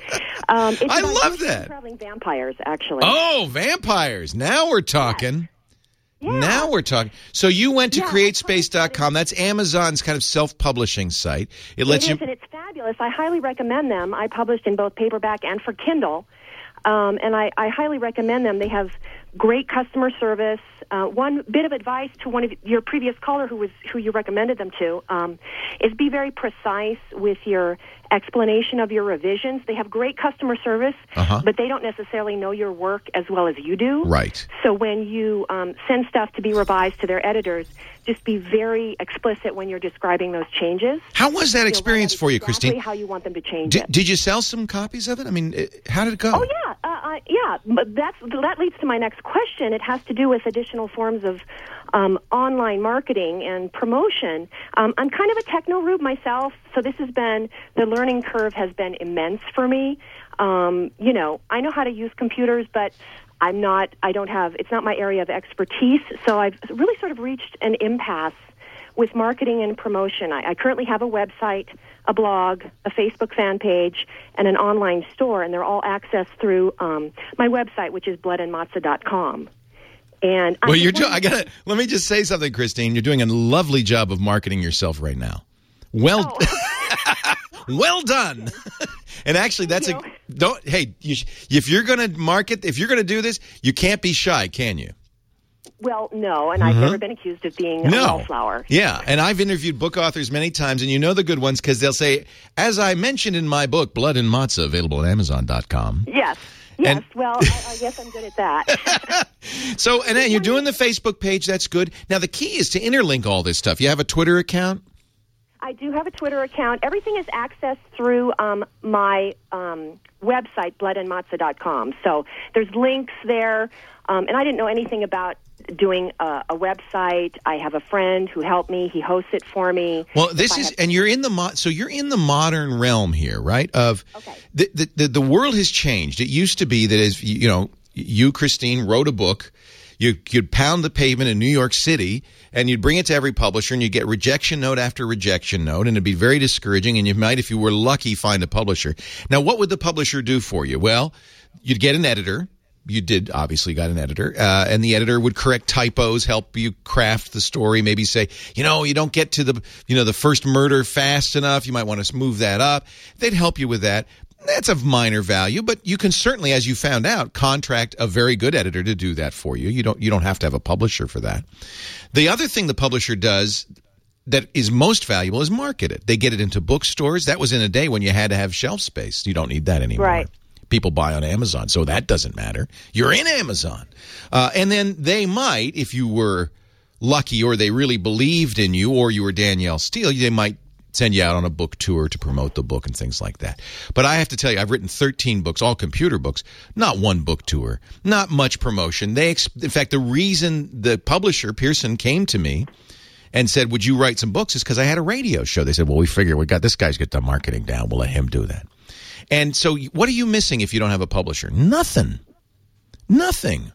um, it's I about love Jewish that. Traveling vampires, actually. Oh, vampires. Now we're talking. Yeah. Now we're talking. So you went to Yeah, createspace dot com. That's Amazon's kind of self-publishing site. It lets it you... is, and it's fabulous. I highly recommend them. I published in both paperback and for Kindle, um, and I, I highly recommend them. They have great customer service. Uh, one bit of advice to one of your previous caller who was who you recommended them to um, is be very precise with your explanation of your revisions. They have great customer service, uh-huh. but they don't necessarily know your work as well as you do. Right. So when you um, send stuff to be revised to their editors, just be very explicit when you're describing those changes. How was that You'll experience write for you, exactly Christine? how you want them to change Did, it. did you sell some copies of it? I mean, it- how did it go? Oh yeah, uh, uh, yeah. But that's that leads to my next question. It has to do with additional forms of um, online marketing and promotion. Um, I'm kind of a techno rube myself, so this has been the learning curve has been immense for me. Um, you know, I know how to use computers, but I'm not. I don't have. It's not my area of expertise. So I've really sort of reached an impasse with marketing and promotion. I, I currently have a website, a blog, a Facebook fan page, and an online store, and they're all accessed through um, my website, which is blood and matzah dot com. And Well, I'm you're. Do- wondering- I gotta. Let me just say something, Christine. You're doing a lovely job of marketing yourself right now. Well, Oh. well done. And actually, that's a don't. Hey, you, sh- if you're going to market, if you're going to do this, you can't be shy, can you? Well, no, and I've Mhm. never been accused of being a No. wallflower. Yeah, and I've interviewed book authors many times, and you know the good ones because they'll say, as I mentioned in my book, Blood and Matzah, available at amazon dot com. Yes. Yes, And- well, I, I guess I'm good at that. So, and then you're doing the Facebook page. That's good. Now, the key is to interlink all this stuff. You have a Twitter account? I do have a Twitter account. Everything is accessed through um, my um, website, blood and matzah dot com. So there's links there. Um, and I didn't know anything about doing a, a website. I have a friend who helped me. He hosts it for me. Well, this If I is, have- and you're in the mo- so you're in the modern realm here, right? Of the, the the the world has changed. It used to be that as you know, you, Christine, wrote a book. You, you'd pound the pavement in New York City, and you'd bring it to every publisher, and you'd get rejection note after rejection note, and it'd be very discouraging, and you might, if you were lucky, find a publisher. Now, what would the publisher do for you? Well, you'd get an editor. You did obviously got an editor, uh, and the editor would correct typos, help you craft the story, maybe say, you know, you don't get to the, you know, the first murder fast enough. You might want to move that up. They'd help you with that. That's of minor value, but you can certainly, as you found out, contract a very good editor to do that for you. You don't you don't have to have a publisher for that. The other thing the publisher does that is most valuable is market it. They get it into bookstores. That was in a day when you had to have shelf space. You don't need that anymore. Right. People buy on Amazon, so that doesn't matter. You're in Amazon. Uh, and then they might, if you were lucky or they really believed in you or you were Danielle Steele, they might send you out on a book tour to promote the book and things like that. But I have to tell you, I've written thirteen books, all computer books, not one book tour, not much promotion. They, ex- in fact, the reason the publisher, Pearson, came to me and said, would you write some books is because I had a radio show. They said, well, we figure we got this guy's got the marketing down. We'll let him do that. And so what are you missing if you don't have a publisher? Nothing. Nothing.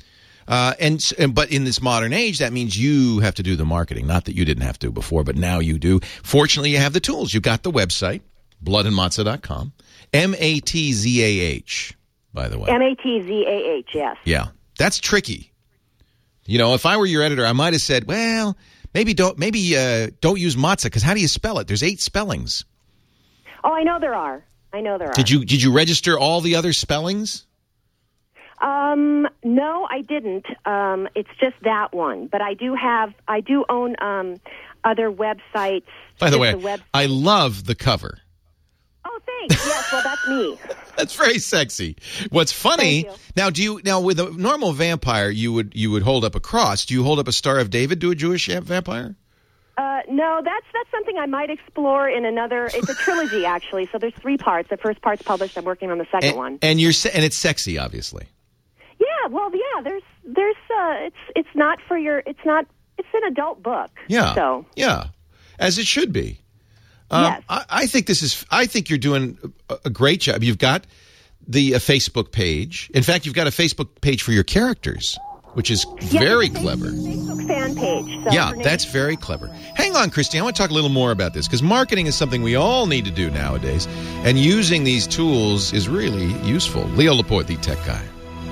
Uh, and, and but in this modern age, that means you have to do the marketing. Not that you didn't have to before, but now you do. Fortunately, you have the tools. You've got the website. blood and matza dot com. M A T Z A H, by the way. M A T Z A H, yes. Yeah, that's tricky. You know, if I were your editor, I might have said, well, maybe don't maybe uh, don't use matzah, because how do you spell it? There's eight spellings. Oh, I know there are. I know there are. Did you did you register all the other spellings? Um, no, I didn't. Um, it's just that one. But I do have, I do own um, other websites. By the way, the web- I love the cover. Oh, thanks. Yes, well, that's me. That's very sexy. What's funny now? Do you now with a normal vampire, you would you would hold up a cross? Do you hold up a Star of David to a Jewish vampire? Uh, no, that's that's something I might explore in another. It's a trilogy, actually. So there's three parts. The first part's published. I'm working on the second And, one. and you're se- and it's sexy, obviously. Yeah, well, yeah. There's there's uh, it's it's not for your. It's not. It's an adult book. Yeah. So yeah, as it should be. Um, yes. I, I think this is. I think you're doing a, a great job. You've got the uh, Facebook page. In fact, you've got a Facebook page for your characters, which is yeah, very it's a clever. Facebook fan page. So Yeah, her name- that's very clever. Hang on, Christine. I want to talk a little more about this, because marketing is something we all need to do nowadays, and using these tools is really useful. Leo Laporte, the tech guy.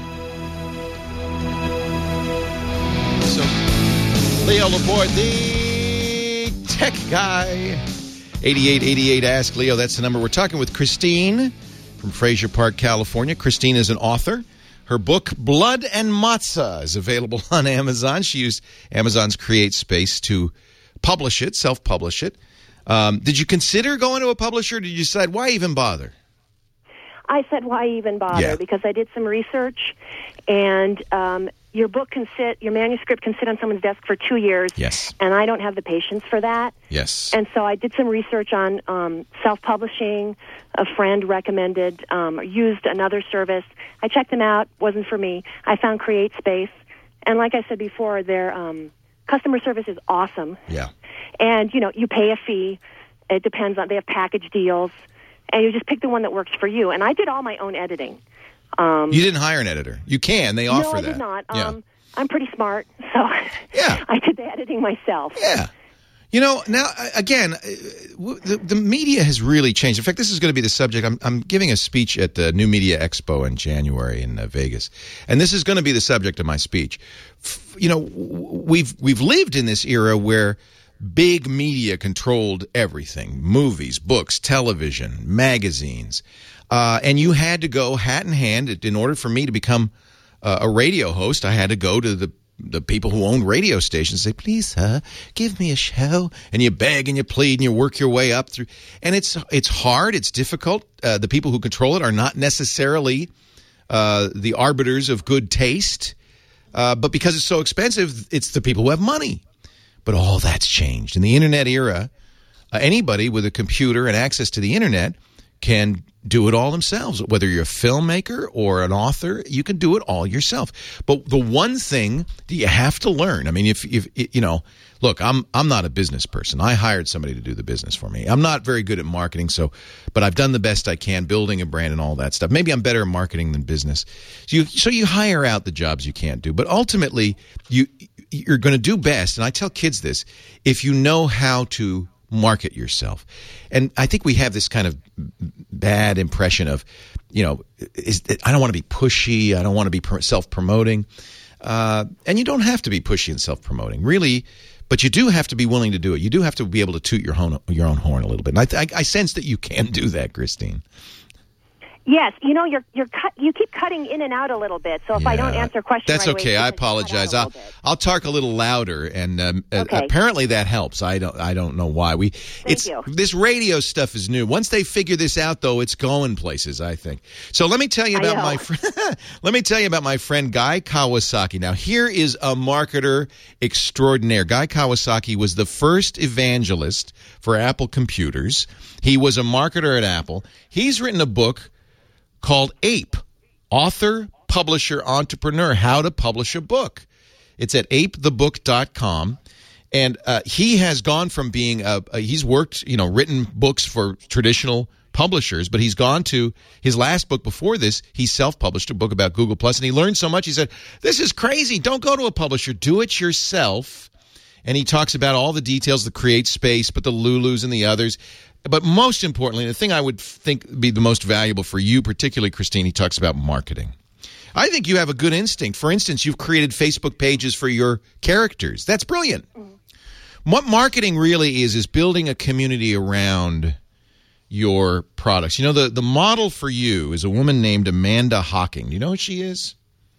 So, Leo Laporte, the tech guy. eighty-eight eighty-eight Ask Leo. That's the number. We're talking with Christine from Fraser Park, California. Christine is an author. Her book, Blood and Matzah, is available on Amazon. She used Amazon's Create Space to publish it, self-publish it. Um, did you consider going to a publisher? Or did you decide, why even bother? I said, why even bother? Yeah. Because I did some research, and um, your book can sit, your manuscript can sit on someone's desk for two years. Yes. And I don't have the patience for that. Yes. And so I did some research on um, self-publishing. A friend recommended, um, used another service. I checked them out. Wasn't for me. I found Create Space. And like I said before, their um, customer service is awesome. Yeah. And, you know, you pay a fee. It depends on, they have package deals. And you just pick the one that works for you. And I did all my own editing. Um, You didn't hire an editor. You can. They offer no, I that. did not. Yeah. Um, I'm pretty smart, so Yeah. I did the editing myself. Yeah. You know, now, uh, again, uh, w- the, the media has really changed. In fact, this is going to be the subject. I'm, I'm giving a speech at the New Media Expo in January in uh, Vegas, and this is going to be the subject of my speech. F- you know, w- we've we've lived in this era where big media controlled everything: movies, books, television, magazines, uh, and you had to go hat in hand. In order for me to become uh, a radio host, I had to go to the the people who owned radio stations, say, please, sir, give me a show. And you beg and you plead and you work your way up through. And it's it's hard. It's difficult. Uh, the people who control it are not necessarily uh, the arbiters of good taste. Uh, but because it's so expensive, it's the people who have money. But all that's changed. In the Internet era, uh, anybody with a computer and access to the Internet can do it all themselves. Whether you're a filmmaker or an author, you can do it all yourself. But the one thing that you have to learn, I mean, if, if you know, look, I'm I'm not a business person. I hired somebody to do the business for me. I'm not very good at marketing, so, but I've done the best I can building a brand and all that stuff. Maybe I'm better at marketing than business. So you, so you hire out the jobs you can't do. But ultimately, you you're going to do best, and I tell kids this, if you know how to market yourself. And I think we have this kind of bad impression of, you know, is, I don't want to be pushy. I don't want to be self-promoting. Uh, and you don't have to be pushy and self-promoting, really, but you do have to be willing to do it. You do have to be able to toot your own, your own horn a little bit. And I, I, I sense that you can do that, Christine. Yes, you know, you're you're cut. You keep cutting in and out a little bit. So if I don't answer questions, That's right okay. away, I you can cut out apologize. a I'll little bit. I'll talk a little louder, and um, Okay. uh, apparently that helps. I don't I don't know why. We it's you. this radio stuff is new. Once they figure this out, though, it's going places, I think. So let me tell you I about know. my friend. Let me tell you about my friend Guy Kawasaki. Now, here is a marketer extraordinaire. Guy Kawasaki was the first evangelist for Apple computers. He was a marketer at Apple. He's written a book called Ape, Author, Publisher, Entrepreneur, How to Publish a Book. It's at ape the book dot com. And uh, he has gone from being, a, a, he's worked, you know, written books for traditional publishers, but he's gone to his last book before this. He self-published a book about Google Plus, and he learned so much. He said, this is crazy. Don't go to a publisher. Do it yourself. and he talks about all the details, the Create Space, but the Lulus and the others. But most importantly, the thing I would think be the most valuable for you, particularly, Christine, he talks about marketing. I think you have a good instinct. For instance, you've created Facebook pages for your characters. That's brilliant. Mm-hmm. What marketing really is, is building a community around your products. You know, the, the model for you is a woman named Amanda Hocking. Do you know who she is?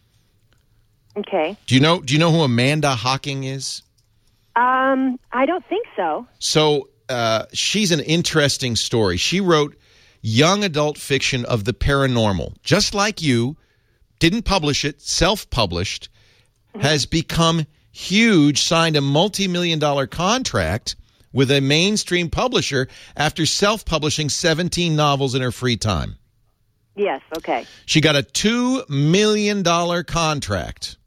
Okay. Do you know, do you know who Amanda Hocking is? Um, I don't think so. So uh, she's an interesting story. She wrote young adult fiction of the paranormal. Just like you, didn't publish it, self-published, mm-hmm. has become huge, signed a multi-million dollar contract with a mainstream publisher after self-publishing seventeen novels in her free time. Yes, okay. She got a two million dollars contract.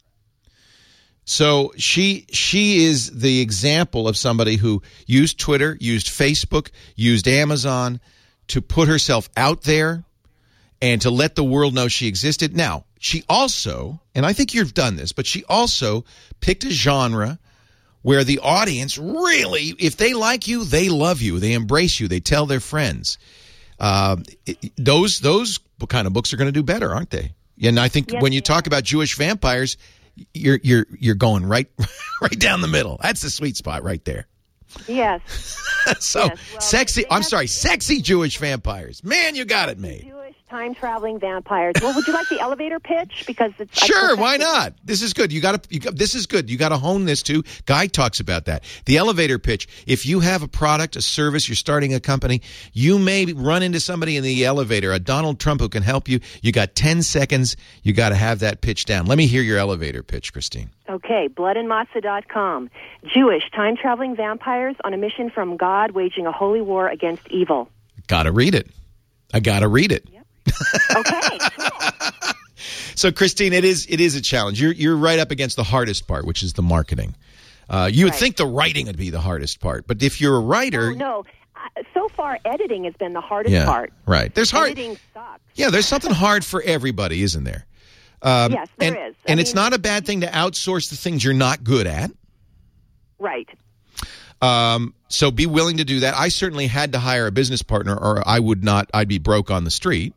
So she she is the example of somebody who used Twitter, used Facebook, used Amazon to put herself out there and to let the world know she existed. Now, she also, and I think you've done this, but she also picked a genre where the audience really, if they like you, they love you, they embrace you, they tell their friends. Uh, it, those those kind of books are going to do better, aren't they? And I think yes, when you talk about Jewish vampires, you're you're you're going right right down the middle. That's the sweet spot right there. Yes. so yes. Well, sexy. I'm have, sorry, sexy Jewish vampires. Man, you got it made. Jewish time-traveling vampires. Well, would you like the elevator pitch? Because it's sure. Why not? This is good. You got to. This is good. You got to hone this too. Guy talks about that. The elevator pitch. If you have a product, a service, you're starting a company, you may run into somebody in the elevator, a Donald Trump who can help you. You got ten seconds. You got to have that pitch down. Let me hear your elevator pitch, Christine. Okay, blood and matzah dot com. Jewish time-traveling vampires on a mission from God waging a holy war against evil. Got to read it. I got to read it. Yep. Okay, cool. So, Christine, it is it is a challenge. You're you're right up against the hardest part, which is the marketing. Uh, you would right. think the writing would be the hardest part, but if you're a writer, no, no. Uh, so far editing has been the hardest yeah, part. Right. There's hard. Editing sucks. Yeah, there's something hard for everybody, isn't there? Um, yes, there and, is. I and mean, it's not a bad thing to outsource the things you're not good at. Right. Um, so be willing to do that. I certainly had to hire a business partner, or I would not. I'd be broke on the street.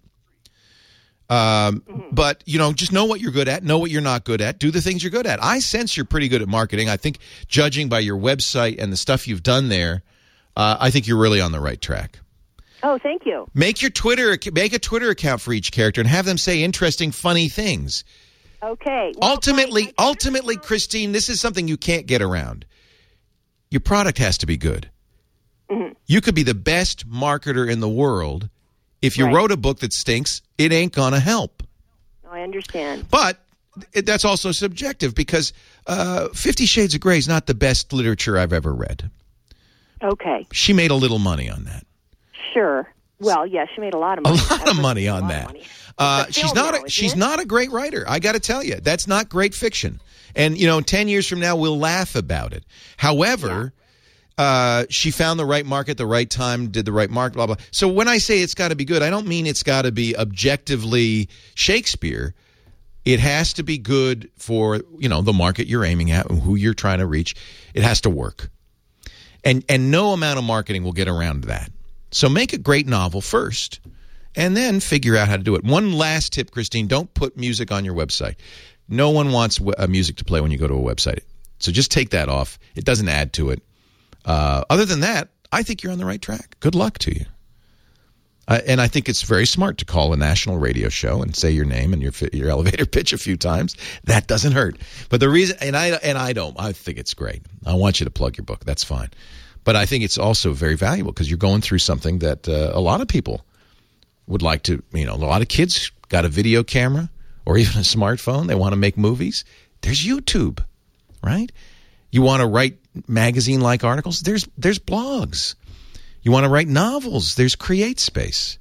Um, mm-hmm. But, you know, just know what you're good at, know what you're not good at, do the things you're good at. I sense you're pretty good at marketing. I think judging by your website and the stuff you've done there, uh, I think you're really on the right track. Oh, thank you. Make your Twitter, make a Twitter account for each character and have them say interesting, funny things. Okay. Well, ultimately, my, my ultimately, Christine, this is something you can't get around. Your product has to be good. Mm-hmm. You could be the best marketer in the world. If you right. wrote a book that stinks, it ain't going to help. I understand. But it, that's also subjective because uh, Fifty Shades of Grey is not the best literature I've ever read. Okay. She made a little money on that. Sure. Well, yeah, she made a lot of money. A lot of money on that. Money. Uh, she's not. Now, a, she's it? not a great writer. I got to tell you, that's not great fiction. And you know, ten years from now, we'll laugh about it. However. Yeah. Uh, she found the right market, the right time, did the right market, blah, blah. So when I say it's got to be good, I don't mean it's got to be objectively Shakespeare. It has to be good for, you know, the market you're aiming at and who you're trying to reach. It has to work. And and no amount of marketing will get around that. So make a great novel first and then figure out how to do it. One last tip, Christine, don't put music on your website. No one wants w- music to play when you go to a website. So just take that off. It doesn't add to it. Uh, other than that, I think you're on the right track. Good luck to you. Uh, and I think it's very smart to call a national radio show and say your name and your your elevator pitch a few times. That doesn't hurt. But the reason, and I and I don't, I think it's great. I want you to plug your book. That's fine. But I think it's also very valuable because you're going through something that uh, a lot of people would like to, you know, a lot of kids got a video camera or even a smartphone. They want to make movies. There's YouTube, right? You want to write magazine-like articles? There's there's blogs. You want to write novels? There's Create Space.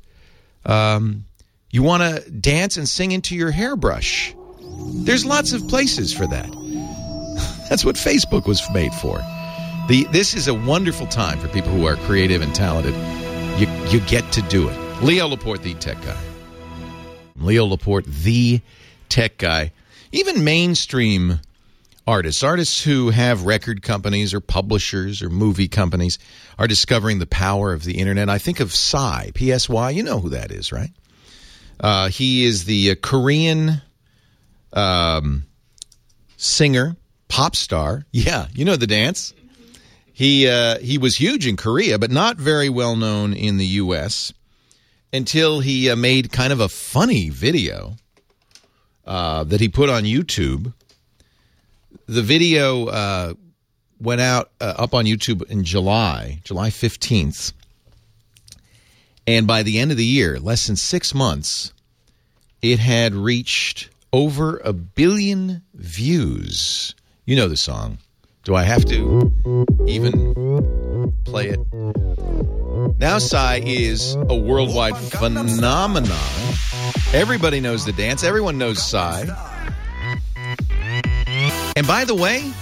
Um, you want to dance and sing into your hairbrush? There's lots of places for that. That's what Facebook was made for. The This is a wonderful time for people who are creative and talented. You you get to do it. Leo Laporte, the tech guy. Leo Laporte, the tech guy. Even mainstream artists. Artists who have record companies or publishers or movie companies are discovering the power of the internet. I think of Psy, P S Y. You know who that is, right? Uh, he is the uh, Korean um, singer, pop star. Yeah, you know the dance. He uh, he was huge in Korea, but not very well known in the U S until he uh, made kind of a funny video uh, that he put on YouTube. The video uh, went out uh, up on YouTube in July, July fifteenth. And by the end of the year, less than six months, it had reached over a billion views. You know the song. Do I have to even play it? Now Psy is a worldwide phenomenon. Everybody knows the dance. Everyone knows Psy. And by the way,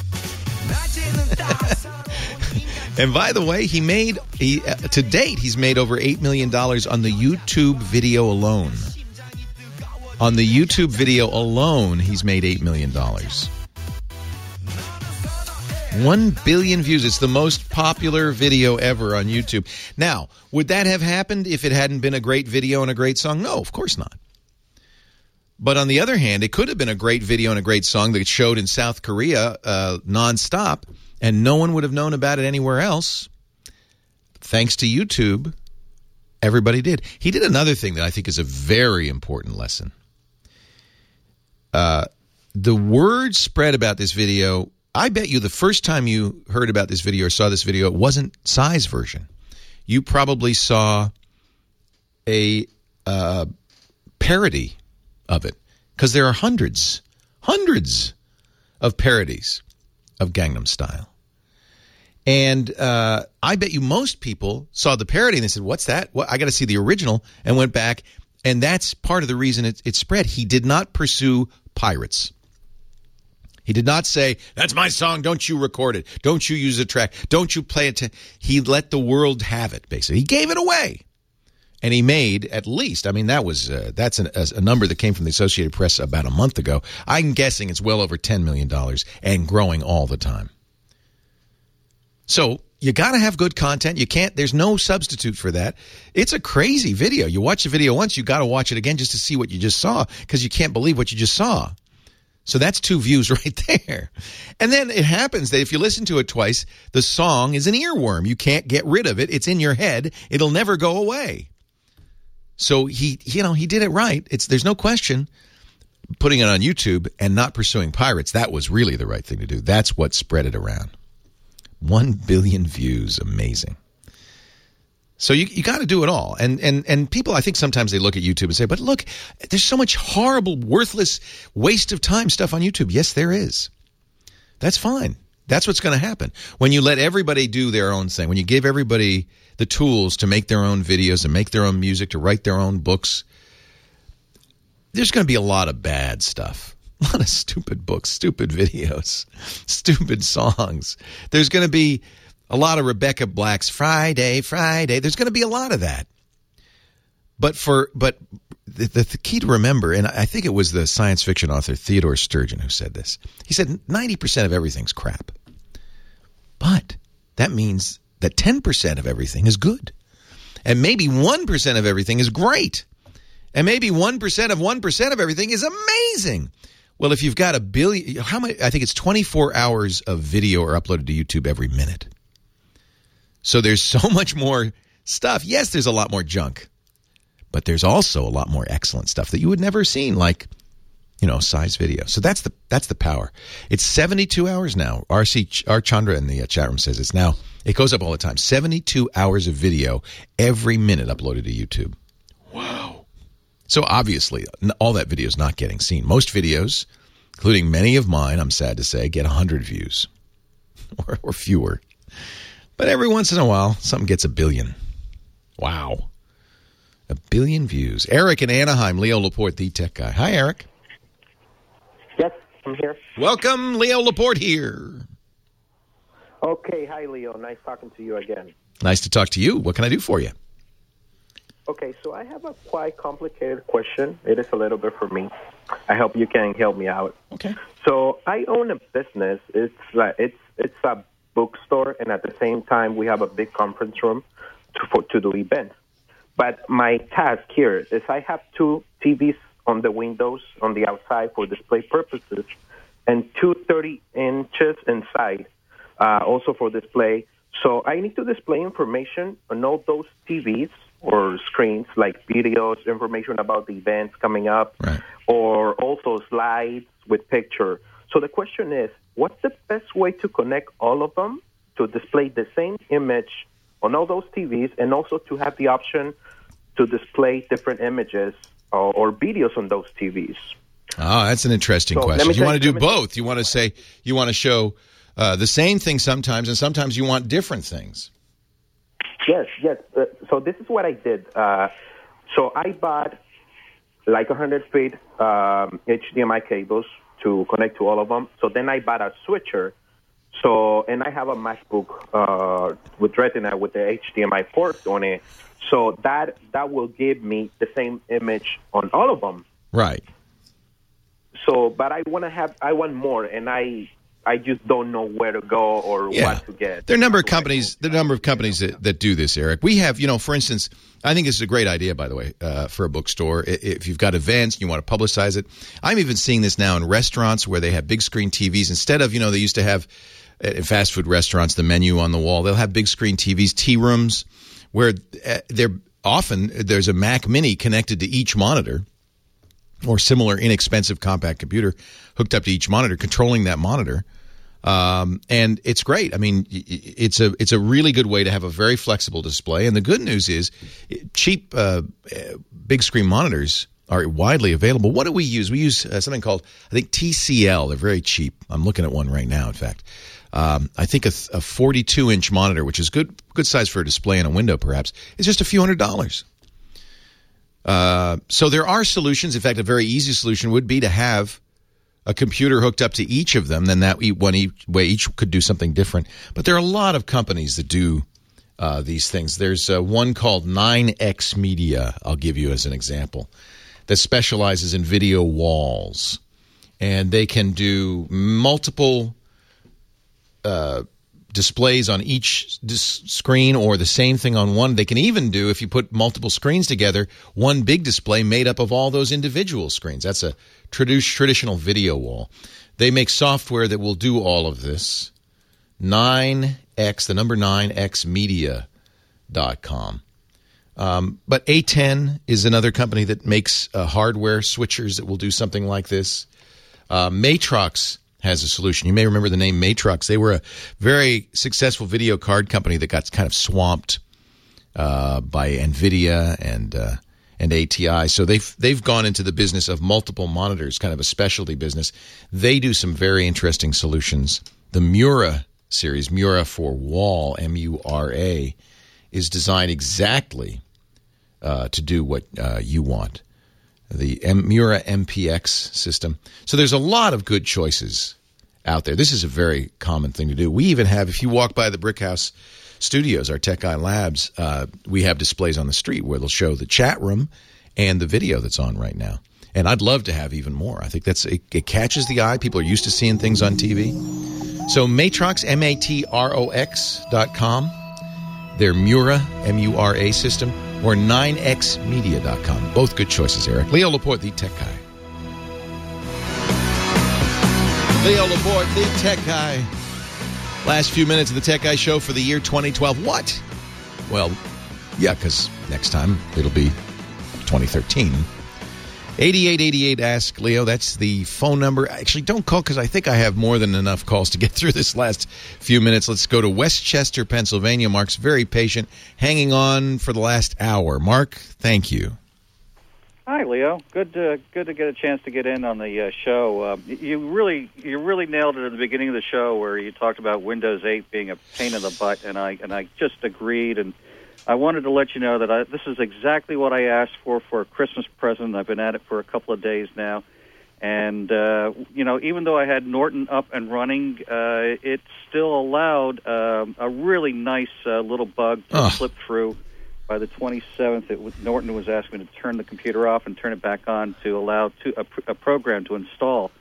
and by the way, he made he uh, to date he's made over eight million dollars on the YouTube video alone. On the YouTube video alone, he's made eight million dollars. One billion views. It's the most popular video ever on YouTube. Now, would that have happened if it hadn't been a great video and a great song? No, of course not. But on the other hand, it could have been a great video and a great song that showed in South Korea uh, nonstop, and no one would have known about it anywhere else. Thanks to YouTube, everybody did. He did another thing that I think is a very important lesson. Uh, the word spread about this video. I bet you the first time you heard about this video or saw this video, it wasn't Psy's version. You probably saw a uh, parody of it, because there are hundreds, hundreds of parodies of Gangnam Style. And uh, I bet you most people saw the parody and they said, what's that? What? I got to see the original, and went back. And that's part of the reason it, it spread. He did not pursue pirates. He did not say, that's my song, don't you record it. Don't you use the track. Don't you play it. To... He let the world have it, basically. He gave it away. And he made at least, I mean, that was uh, that's an, a, a number that came from the Associated Press about a month ago. I'm guessing it's well over ten million dollars and growing all the time. So you got to have good content. You can't, there's no substitute for that. It's a crazy video. You watch the video once, you got to watch it again just to see what you just saw, because you can't believe what you just saw. So that's two views right there. And then it happens that if you listen to it twice, the song is an earworm. You can't get rid of it. It's in your head. It'll never go away. So he, you know, he did it right. It's there's no question. Putting it on YouTube and not pursuing pirates, that was really the right thing to do. That's what spread it around. One billion views, amazing. So you you got to do it all. And and and people, I think sometimes they look at YouTube and say, but look, there's so much horrible, worthless, waste of time stuff on YouTube. Yes, there is. That's fine. That's what's going to happen. When you let everybody do their own thing, when you give everybody the tools to make their own videos and make their own music, to write their own books, there's going to be a lot of bad stuff. A lot of stupid books, stupid videos, stupid songs. There's going to be a lot of Rebecca Black's Friday, Friday. There's going to be a lot of that. But for but the, the, the key to remember, and I think it was the science fiction author Theodore Sturgeon who said this. He said ninety percent of everything's crap. But that means that ten percent of everything is good. And maybe one percent of everything is great. And maybe one percent of one percent of everything is amazing. Well, if you've got a billion, how many, I think it's twenty-four hours of video are uploaded to YouTube every minute. So there's so much more stuff. Yes, there's a lot more junk. But there's also a lot more excellent stuff that you would never have seen, like, you know, size video. So that's the that's the power. It's seventy-two hours now. R C R Chandra in the chat room says it's now, it goes up all the time. seventy-two hours of video every minute uploaded to YouTube. Wow. So obviously, all that video is not getting seen. Most videos, including many of mine, I'm sad to say, get one hundred views or, or fewer. But every once in a while, something gets a billion. Wow. A billion views. Eric in Anaheim, Leo Laporte, the tech guy. Hi, Eric. Yes, I'm here. Welcome, Leo Laporte here. Okay, hi, Leo. Nice talking to you again. Nice to talk to you. What can I do for you? Okay, so I have a quite complicated question. It is a little bit for me. I hope you can help me out. Okay. So I own a business. It's uh, it's it's a bookstore, and at the same time, we have a big conference room to for, to do events. But my task here is I have two T Vs on the windows on the outside for display purposes, and two thirty inches inside, uh, also for display. So I need to display information on all those T Vs or screens, like videos, information about the events coming up, right. or also slides with picture. So the question is, what's the best way to connect all of them to display the same image on all those T Vs, and also to have the option to display different images or, or videos on those T Vs? Oh, that's an interesting So, let question. me You tell want to you- do let me- both. You want to say you want to show uh, the same thing sometimes, and sometimes you want different things. Yes, yes. Uh, so this is what I did. Uh, so I bought like one hundred feet um, H D M I cables to connect to all of them. So then I bought a switcher. So, and I have a MacBook uh, with Retina with the H D M I port on it. So that that will give me the same image on all of them. Right. So, but I want to have, I want more, and I I just don't know where to go or Yeah. what to get. There are a number of companies. There are a number of companies that, that do this, Eric. We have, you know, for instance, I think this is a great idea, by the way, uh, for a bookstore. I- If you've got events and you want to publicize it, I'm even seeing this now in restaurants where they have big screen T Vs instead of, you know, they used to have at fast food restaurants the menu on the wall. They'll have big screen T Vs, tea rooms, where uh, they're often there's a Mac Mini connected to each monitor, or similar inexpensive compact computer hooked up to each monitor, controlling that monitor. Um, and it's great. I mean, y- y- it's a it's a really good way to have a very flexible display. And the good news is, cheap uh, big screen monitors are widely available. What do we use? We use uh, something called, I think, T C L. They're very cheap. I'm looking at one right now, in fact. Um, I think a, th- a forty-two inch monitor, which is good good size for a display in a window, perhaps, is just a few hundred dollars. Uh, so there are solutions. In fact, a very easy solution would be to have a computer hooked up to each of them. Then that e- one each way each could do something different. But there are a lot of companies that do uh, these things. There's uh, one called nine X Media. I'll give you as an example, that specializes in video walls, and they can do multiple uh, displays on each dis- screen, or the same thing on one. They can even do, if you put multiple screens together, one big display made up of all those individual screens. That's a tradu- traditional video wall. They make software that will do all of this. nine X, the number nine X media dot com. Um, but A ten is another company that makes uh, hardware switchers that will do something like this. Uh, Matrox has a solution. You may remember the name Matrox. They were a very successful video card company that got kind of swamped uh, by NVIDIA and uh, and A T I. So they've they've gone into the business of multiple monitors, kind of a specialty business. They do some very interesting solutions. The Mura series, Mura for wall, M U R A, is designed exactly uh, to do what uh, you want. The M- Mura M P X system. So there's a lot of good choices out there. This is a very common thing to do. We even have, if you walk by the Brick House Studios, our Tech Guy Labs, uh, we have displays on the street where they'll show the chat room and the video that's on right now. And I'd love to have even more. I think that's it, it catches the eye. People are used to seeing things on T V. So Matrox, M A T R O X dot com, their Mura, M U R A system, or nine X media dot com. Both good choices, Eric. Leo Laporte, the Tech Guy. Leo Laporte, the Tech Guy. Last few minutes of the Tech Guy Show for the year twenty twelve. What? Well, yeah, because next time it'll be twenty thirteen. eighty-eight eighty-eight Ask Leo. That's the phone number. Actually, don't call because I think I have more than enough calls to get through this last few minutes. Let's go to Westchester, Pennsylvania. Mark's very patient, hanging on for the last hour. Mark, thank you. Hi, Leo. Good to good to get a chance to get in on the uh, show. Uh, you really you really nailed it at the beginning of the show where you talked about Windows eight being a pain in the butt, and I and I just agreed. And I wanted to let you know that I, this is exactly what I asked for for a Christmas present. I've been at it for a couple of days now. And, uh, you know, even though I had Norton up and running, uh, it still allowed um, a really nice uh, little bug to Ugh. slip through. By the twenty-seventh, it was, Norton was asking me to turn the computer off and turn it back on to allow to, a, a program to install.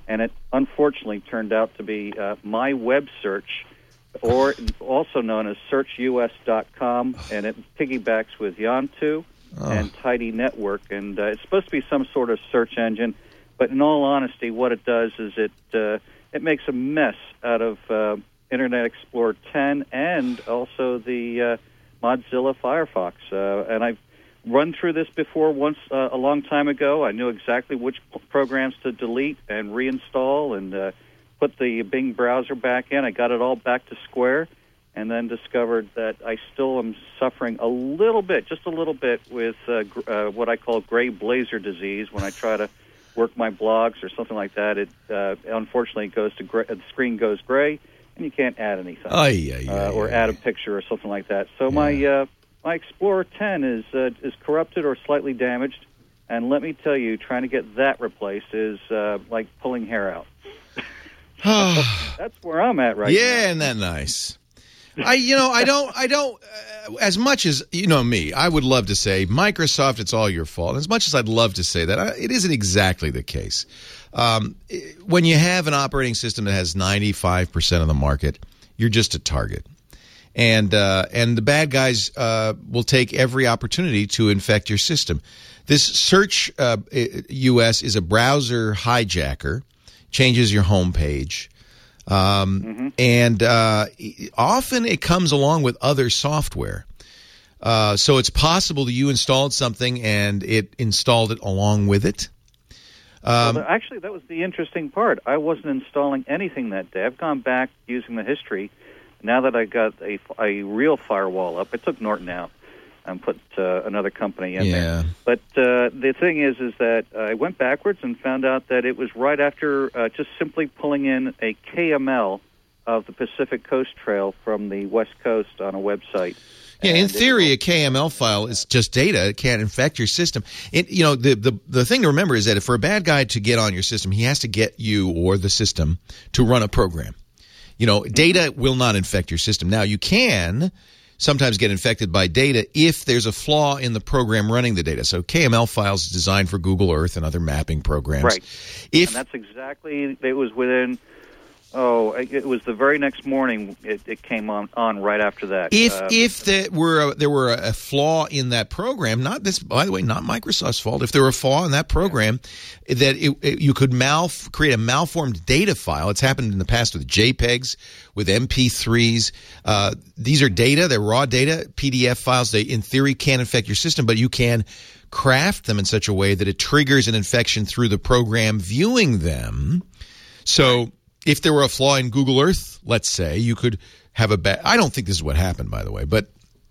and it unfortunately turned out to be uh, My Web Search, or also known as search U S dot com, and it piggybacks with Yantu Oh. and Tidy Network, and uh, it's supposed to be some sort of search engine, but in all honesty, what it does is it uh, it makes a mess out of uh, Internet Explorer ten and also the uh, Mozilla Firefox, uh, and I've run through this before once uh, a long time ago. I knew exactly which p- programs to delete and reinstall and uh, put the Bing browser back in. I got it all back to square, and then discovered that I still am suffering a little bit, just a little bit, with uh, gr- uh, what I call gray blazer disease. When I try to work my blogs or something like that, it uh, unfortunately goes to gray, the screen goes gray, and you can't add anything, Ay, ay, uh, ay, or ay. add a picture or something like that. So my uh, my Explorer ten is uh, is corrupted or slightly damaged, and let me tell you, trying to get that replaced is uh, like pulling hair out. That's where I'm at right now. Yeah, isn't that nice? I, you know, I don't, I don't, uh, as much as, you know me, I would love to say, Microsoft, it's all your fault. As much as I'd love to say that, I, it isn't exactly the case. Um, when you have an operating system that has ninety-five percent of the market, you're just a target. And, uh, and the bad guys uh, will take every opportunity to infect your system. This Search uh, U S is a browser hijacker, changes your home page. Um, mm-hmm. And uh, often it comes along with other software. Uh, so it's possible that you installed something and it installed it along with it. Um, well, actually, that was the interesting part. I wasn't installing anything that day. I've gone back using the history. Now that I got a, a real firewall up, I took Norton out and put uh, another company in yeah. there. But uh, the thing is, is that I went backwards and found out that it was right after uh, just simply pulling in a K M L of the Pacific Coast Trail from the West Coast on a website. Yeah, in theory, a K M L file is just data. It can't infect your system. It, you know, the, the the thing to remember is that if for a bad guy to get on your system, he has to get you or the system to run a program. You know, data will not infect your system. Now, you can sometimes get infected by data if there's a flaw in the program running the data. So K M L files is designed for Google Earth and other mapping programs. Right. If, and that's exactly, it was within, oh, it was the very next morning it, it came on, on right after that. If um, if there were a, there were a flaw in that program, not this, by the way, not Microsoft's fault. If there were a flaw in that program, that it, it, you could mal create a malformed data file. It's happened in the past with JPEGs, with M P threes. Uh, these are data; they're raw data, P D F files. They, in theory, can't infect your system, but you can craft them in such a way that it triggers an infection through the program viewing them. So, if there were a flaw in Google Earth, let's say, you could have a bad... I don't think this is what happened, by the way, but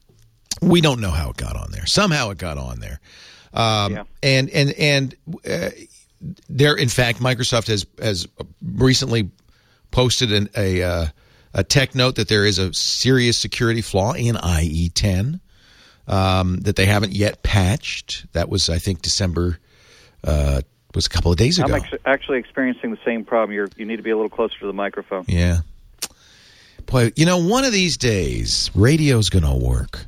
we don't know how it got on there. Somehow it got on there. Um, yeah. And, and, and uh, there, in fact, Microsoft has, has recently posted an, a, uh, a tech note that there is a serious security flaw in I E ten um, that they haven't yet patched. That was, I think, December... Uh, was a couple of days ago. I'm ex- actually experiencing the same problem. You're, you need to be a little closer to the microphone. Yeah. Boy, you know, one of these days, radio's going to work.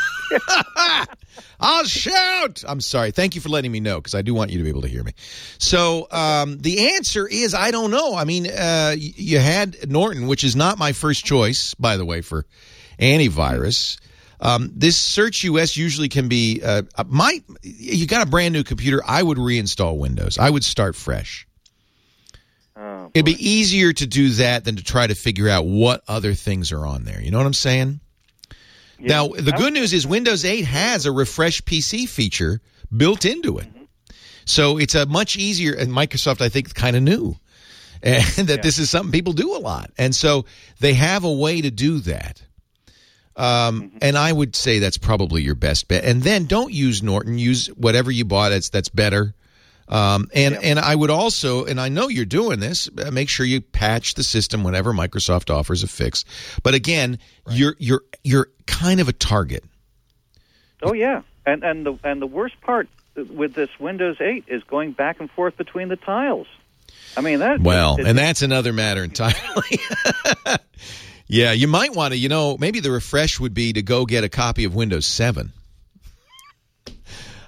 I'll shout! I'm sorry. Thank you for letting me know, because I do want you to be able to hear me. So um, the answer is, I don't know. I mean, uh, you had Norton, which is not my first choice, by the way, for antivirus. Um, this Search U S usually can be uh, my. You got a brand new computer. I would reinstall Windows. I would start fresh. Oh, it'd be easier to do that than to try to figure out what other things are on there. You know what I'm saying? Yeah. Now, the good news is Windows eight has a refresh P C feature built into it, mm-hmm. so it's a much easier. And Microsoft, I think, kind of knew and that yeah. this is something people do a lot, and so they have a way to do that. Um, mm-hmm. And I would say that's probably your best bet. And then don't use Norton. Use whatever you bought that's that's better. Um, and yeah. and I would also, and I know you're doing this, make sure you patch the system whenever Microsoft offers a fix. But again, right. you're you're you're kind of a target. Oh yeah, and and the and the worst part with this Windows eight is going back and forth between the tiles. I mean that. Well, it, and that's another matter entirely. Yeah, you might want to, you know, maybe the refresh would be to go get a copy of Windows seven.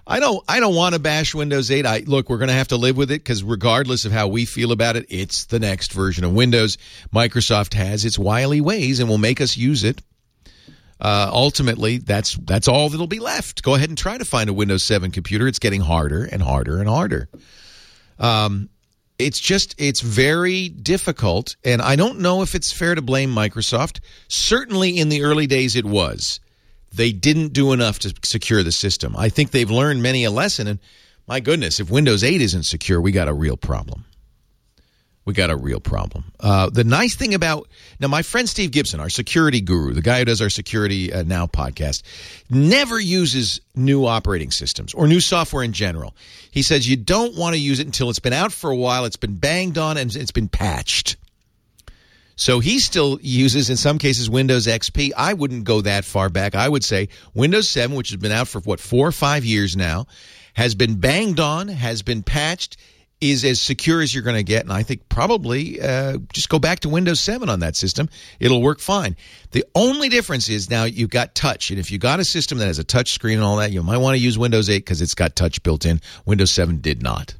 I don't I don't want to bash Windows eight. I look, we're going to have to live with it because regardless of how we feel about it, it's the next version of Windows. Microsoft has its wily ways and will make us use it. Uh, ultimately, that's that's all that'll be left. Go ahead and try to find a Windows seven computer. It's getting harder and harder and harder. Um, it's just it's very difficult, and I don't know if it's fair to blame Microsoft. Certainly in the early days it was. They didn't do enough to secure the system. I think they've learned many a lesson, and my goodness, if Windows eight isn't secure, we got a real problem. We got a real problem. Uh, the nice thing about now, my friend Steve Gibson, our security guru, the guy who does our Security uh, Now podcast, never uses new operating systems or new software in general. He says you don't want to use it until it's been out for a while, it's been banged on, and it's been patched. So he still uses, in some cases, Windows X P. I wouldn't go that far back. I would say Windows seven, which has been out for, what, four or five years now, has been banged on, has been patched, is as secure as you're going to get. And I think probably uh, just go back to Windows seven on that system. It'll work fine. The only difference is now you've got touch. And if you've got a system that has a touch screen and all that, you might want to use Windows eight because it's got touch built in. Windows seven did not.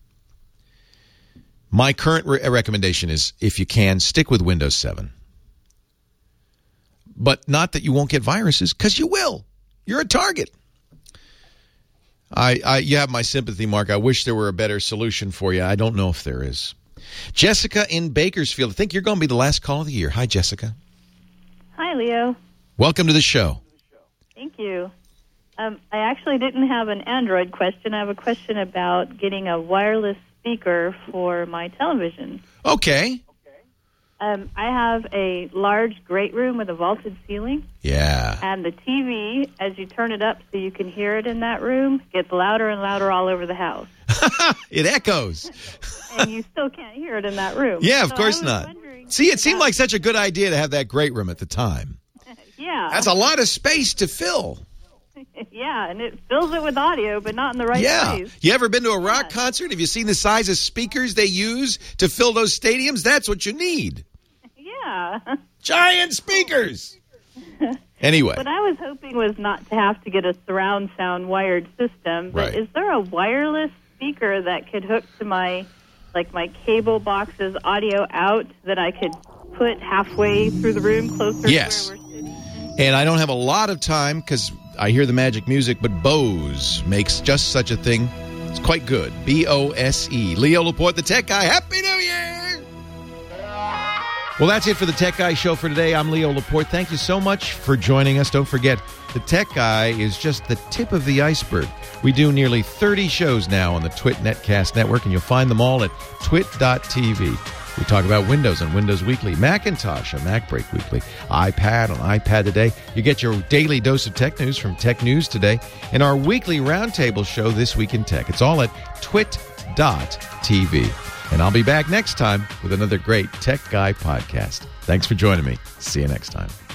My current re- recommendation is, if you can, stick with Windows seven. But not that you won't get viruses, because you will. You're a target. I, I, you have my sympathy, Mark. I wish there were a better solution for you. I don't know if there is. Jessica in Bakersfield. I think you're going to be the last call of the year. Hi, Jessica. Hi, Leo. Welcome to the show. Thank you. Um, I actually didn't have an Android question. I have a question about getting a wireless speaker for my television. Okay. Um, I have a large great room with a vaulted ceiling. Yeah. And the T V, as you turn it up so you can hear it in that room, gets louder and louder all over the house. It echoes. And you still can't hear it in that room. Yeah, of so course not. See, it seemed like such a good idea to have that great room at the time. Yeah. That's a lot of space to fill. Yeah, and it fills it with audio, but not in the right yeah. place. You ever been to a rock yeah. concert? Have you seen the size of speakers they use to fill those stadiums? That's what you need. Yeah. Giant speakers. Anyway. What I was hoping was not to have to get a surround sound wired system, but right. is there a wireless speaker that could hook to my, like my cable box's audio out that I could put halfway through the room closer yes. to where we're sitting? And I don't have a lot of time because I hear the magic music, but Bose makes just such a thing. It's quite good. B O S E. Leo Laporte, the Tech Guy. Happy New Year! Well, that's it for the Tech Guy Show for today. I'm Leo Laporte. Thank you so much for joining us. Don't forget, the Tech Guy is just the tip of the iceberg. We do nearly thirty shows now on the Twit Netcast Network, and you'll find them all at twit dot t v. We talk about Windows on Windows Weekly, Macintosh on MacBreak Weekly, iPad on iPad Today. You get your daily dose of tech news from Tech News Today, and our weekly roundtable show, This Week in Tech. It's all at twit dot t v. And I'll be back next time with another great Tech Guy podcast. Thanks for joining me. See you next time.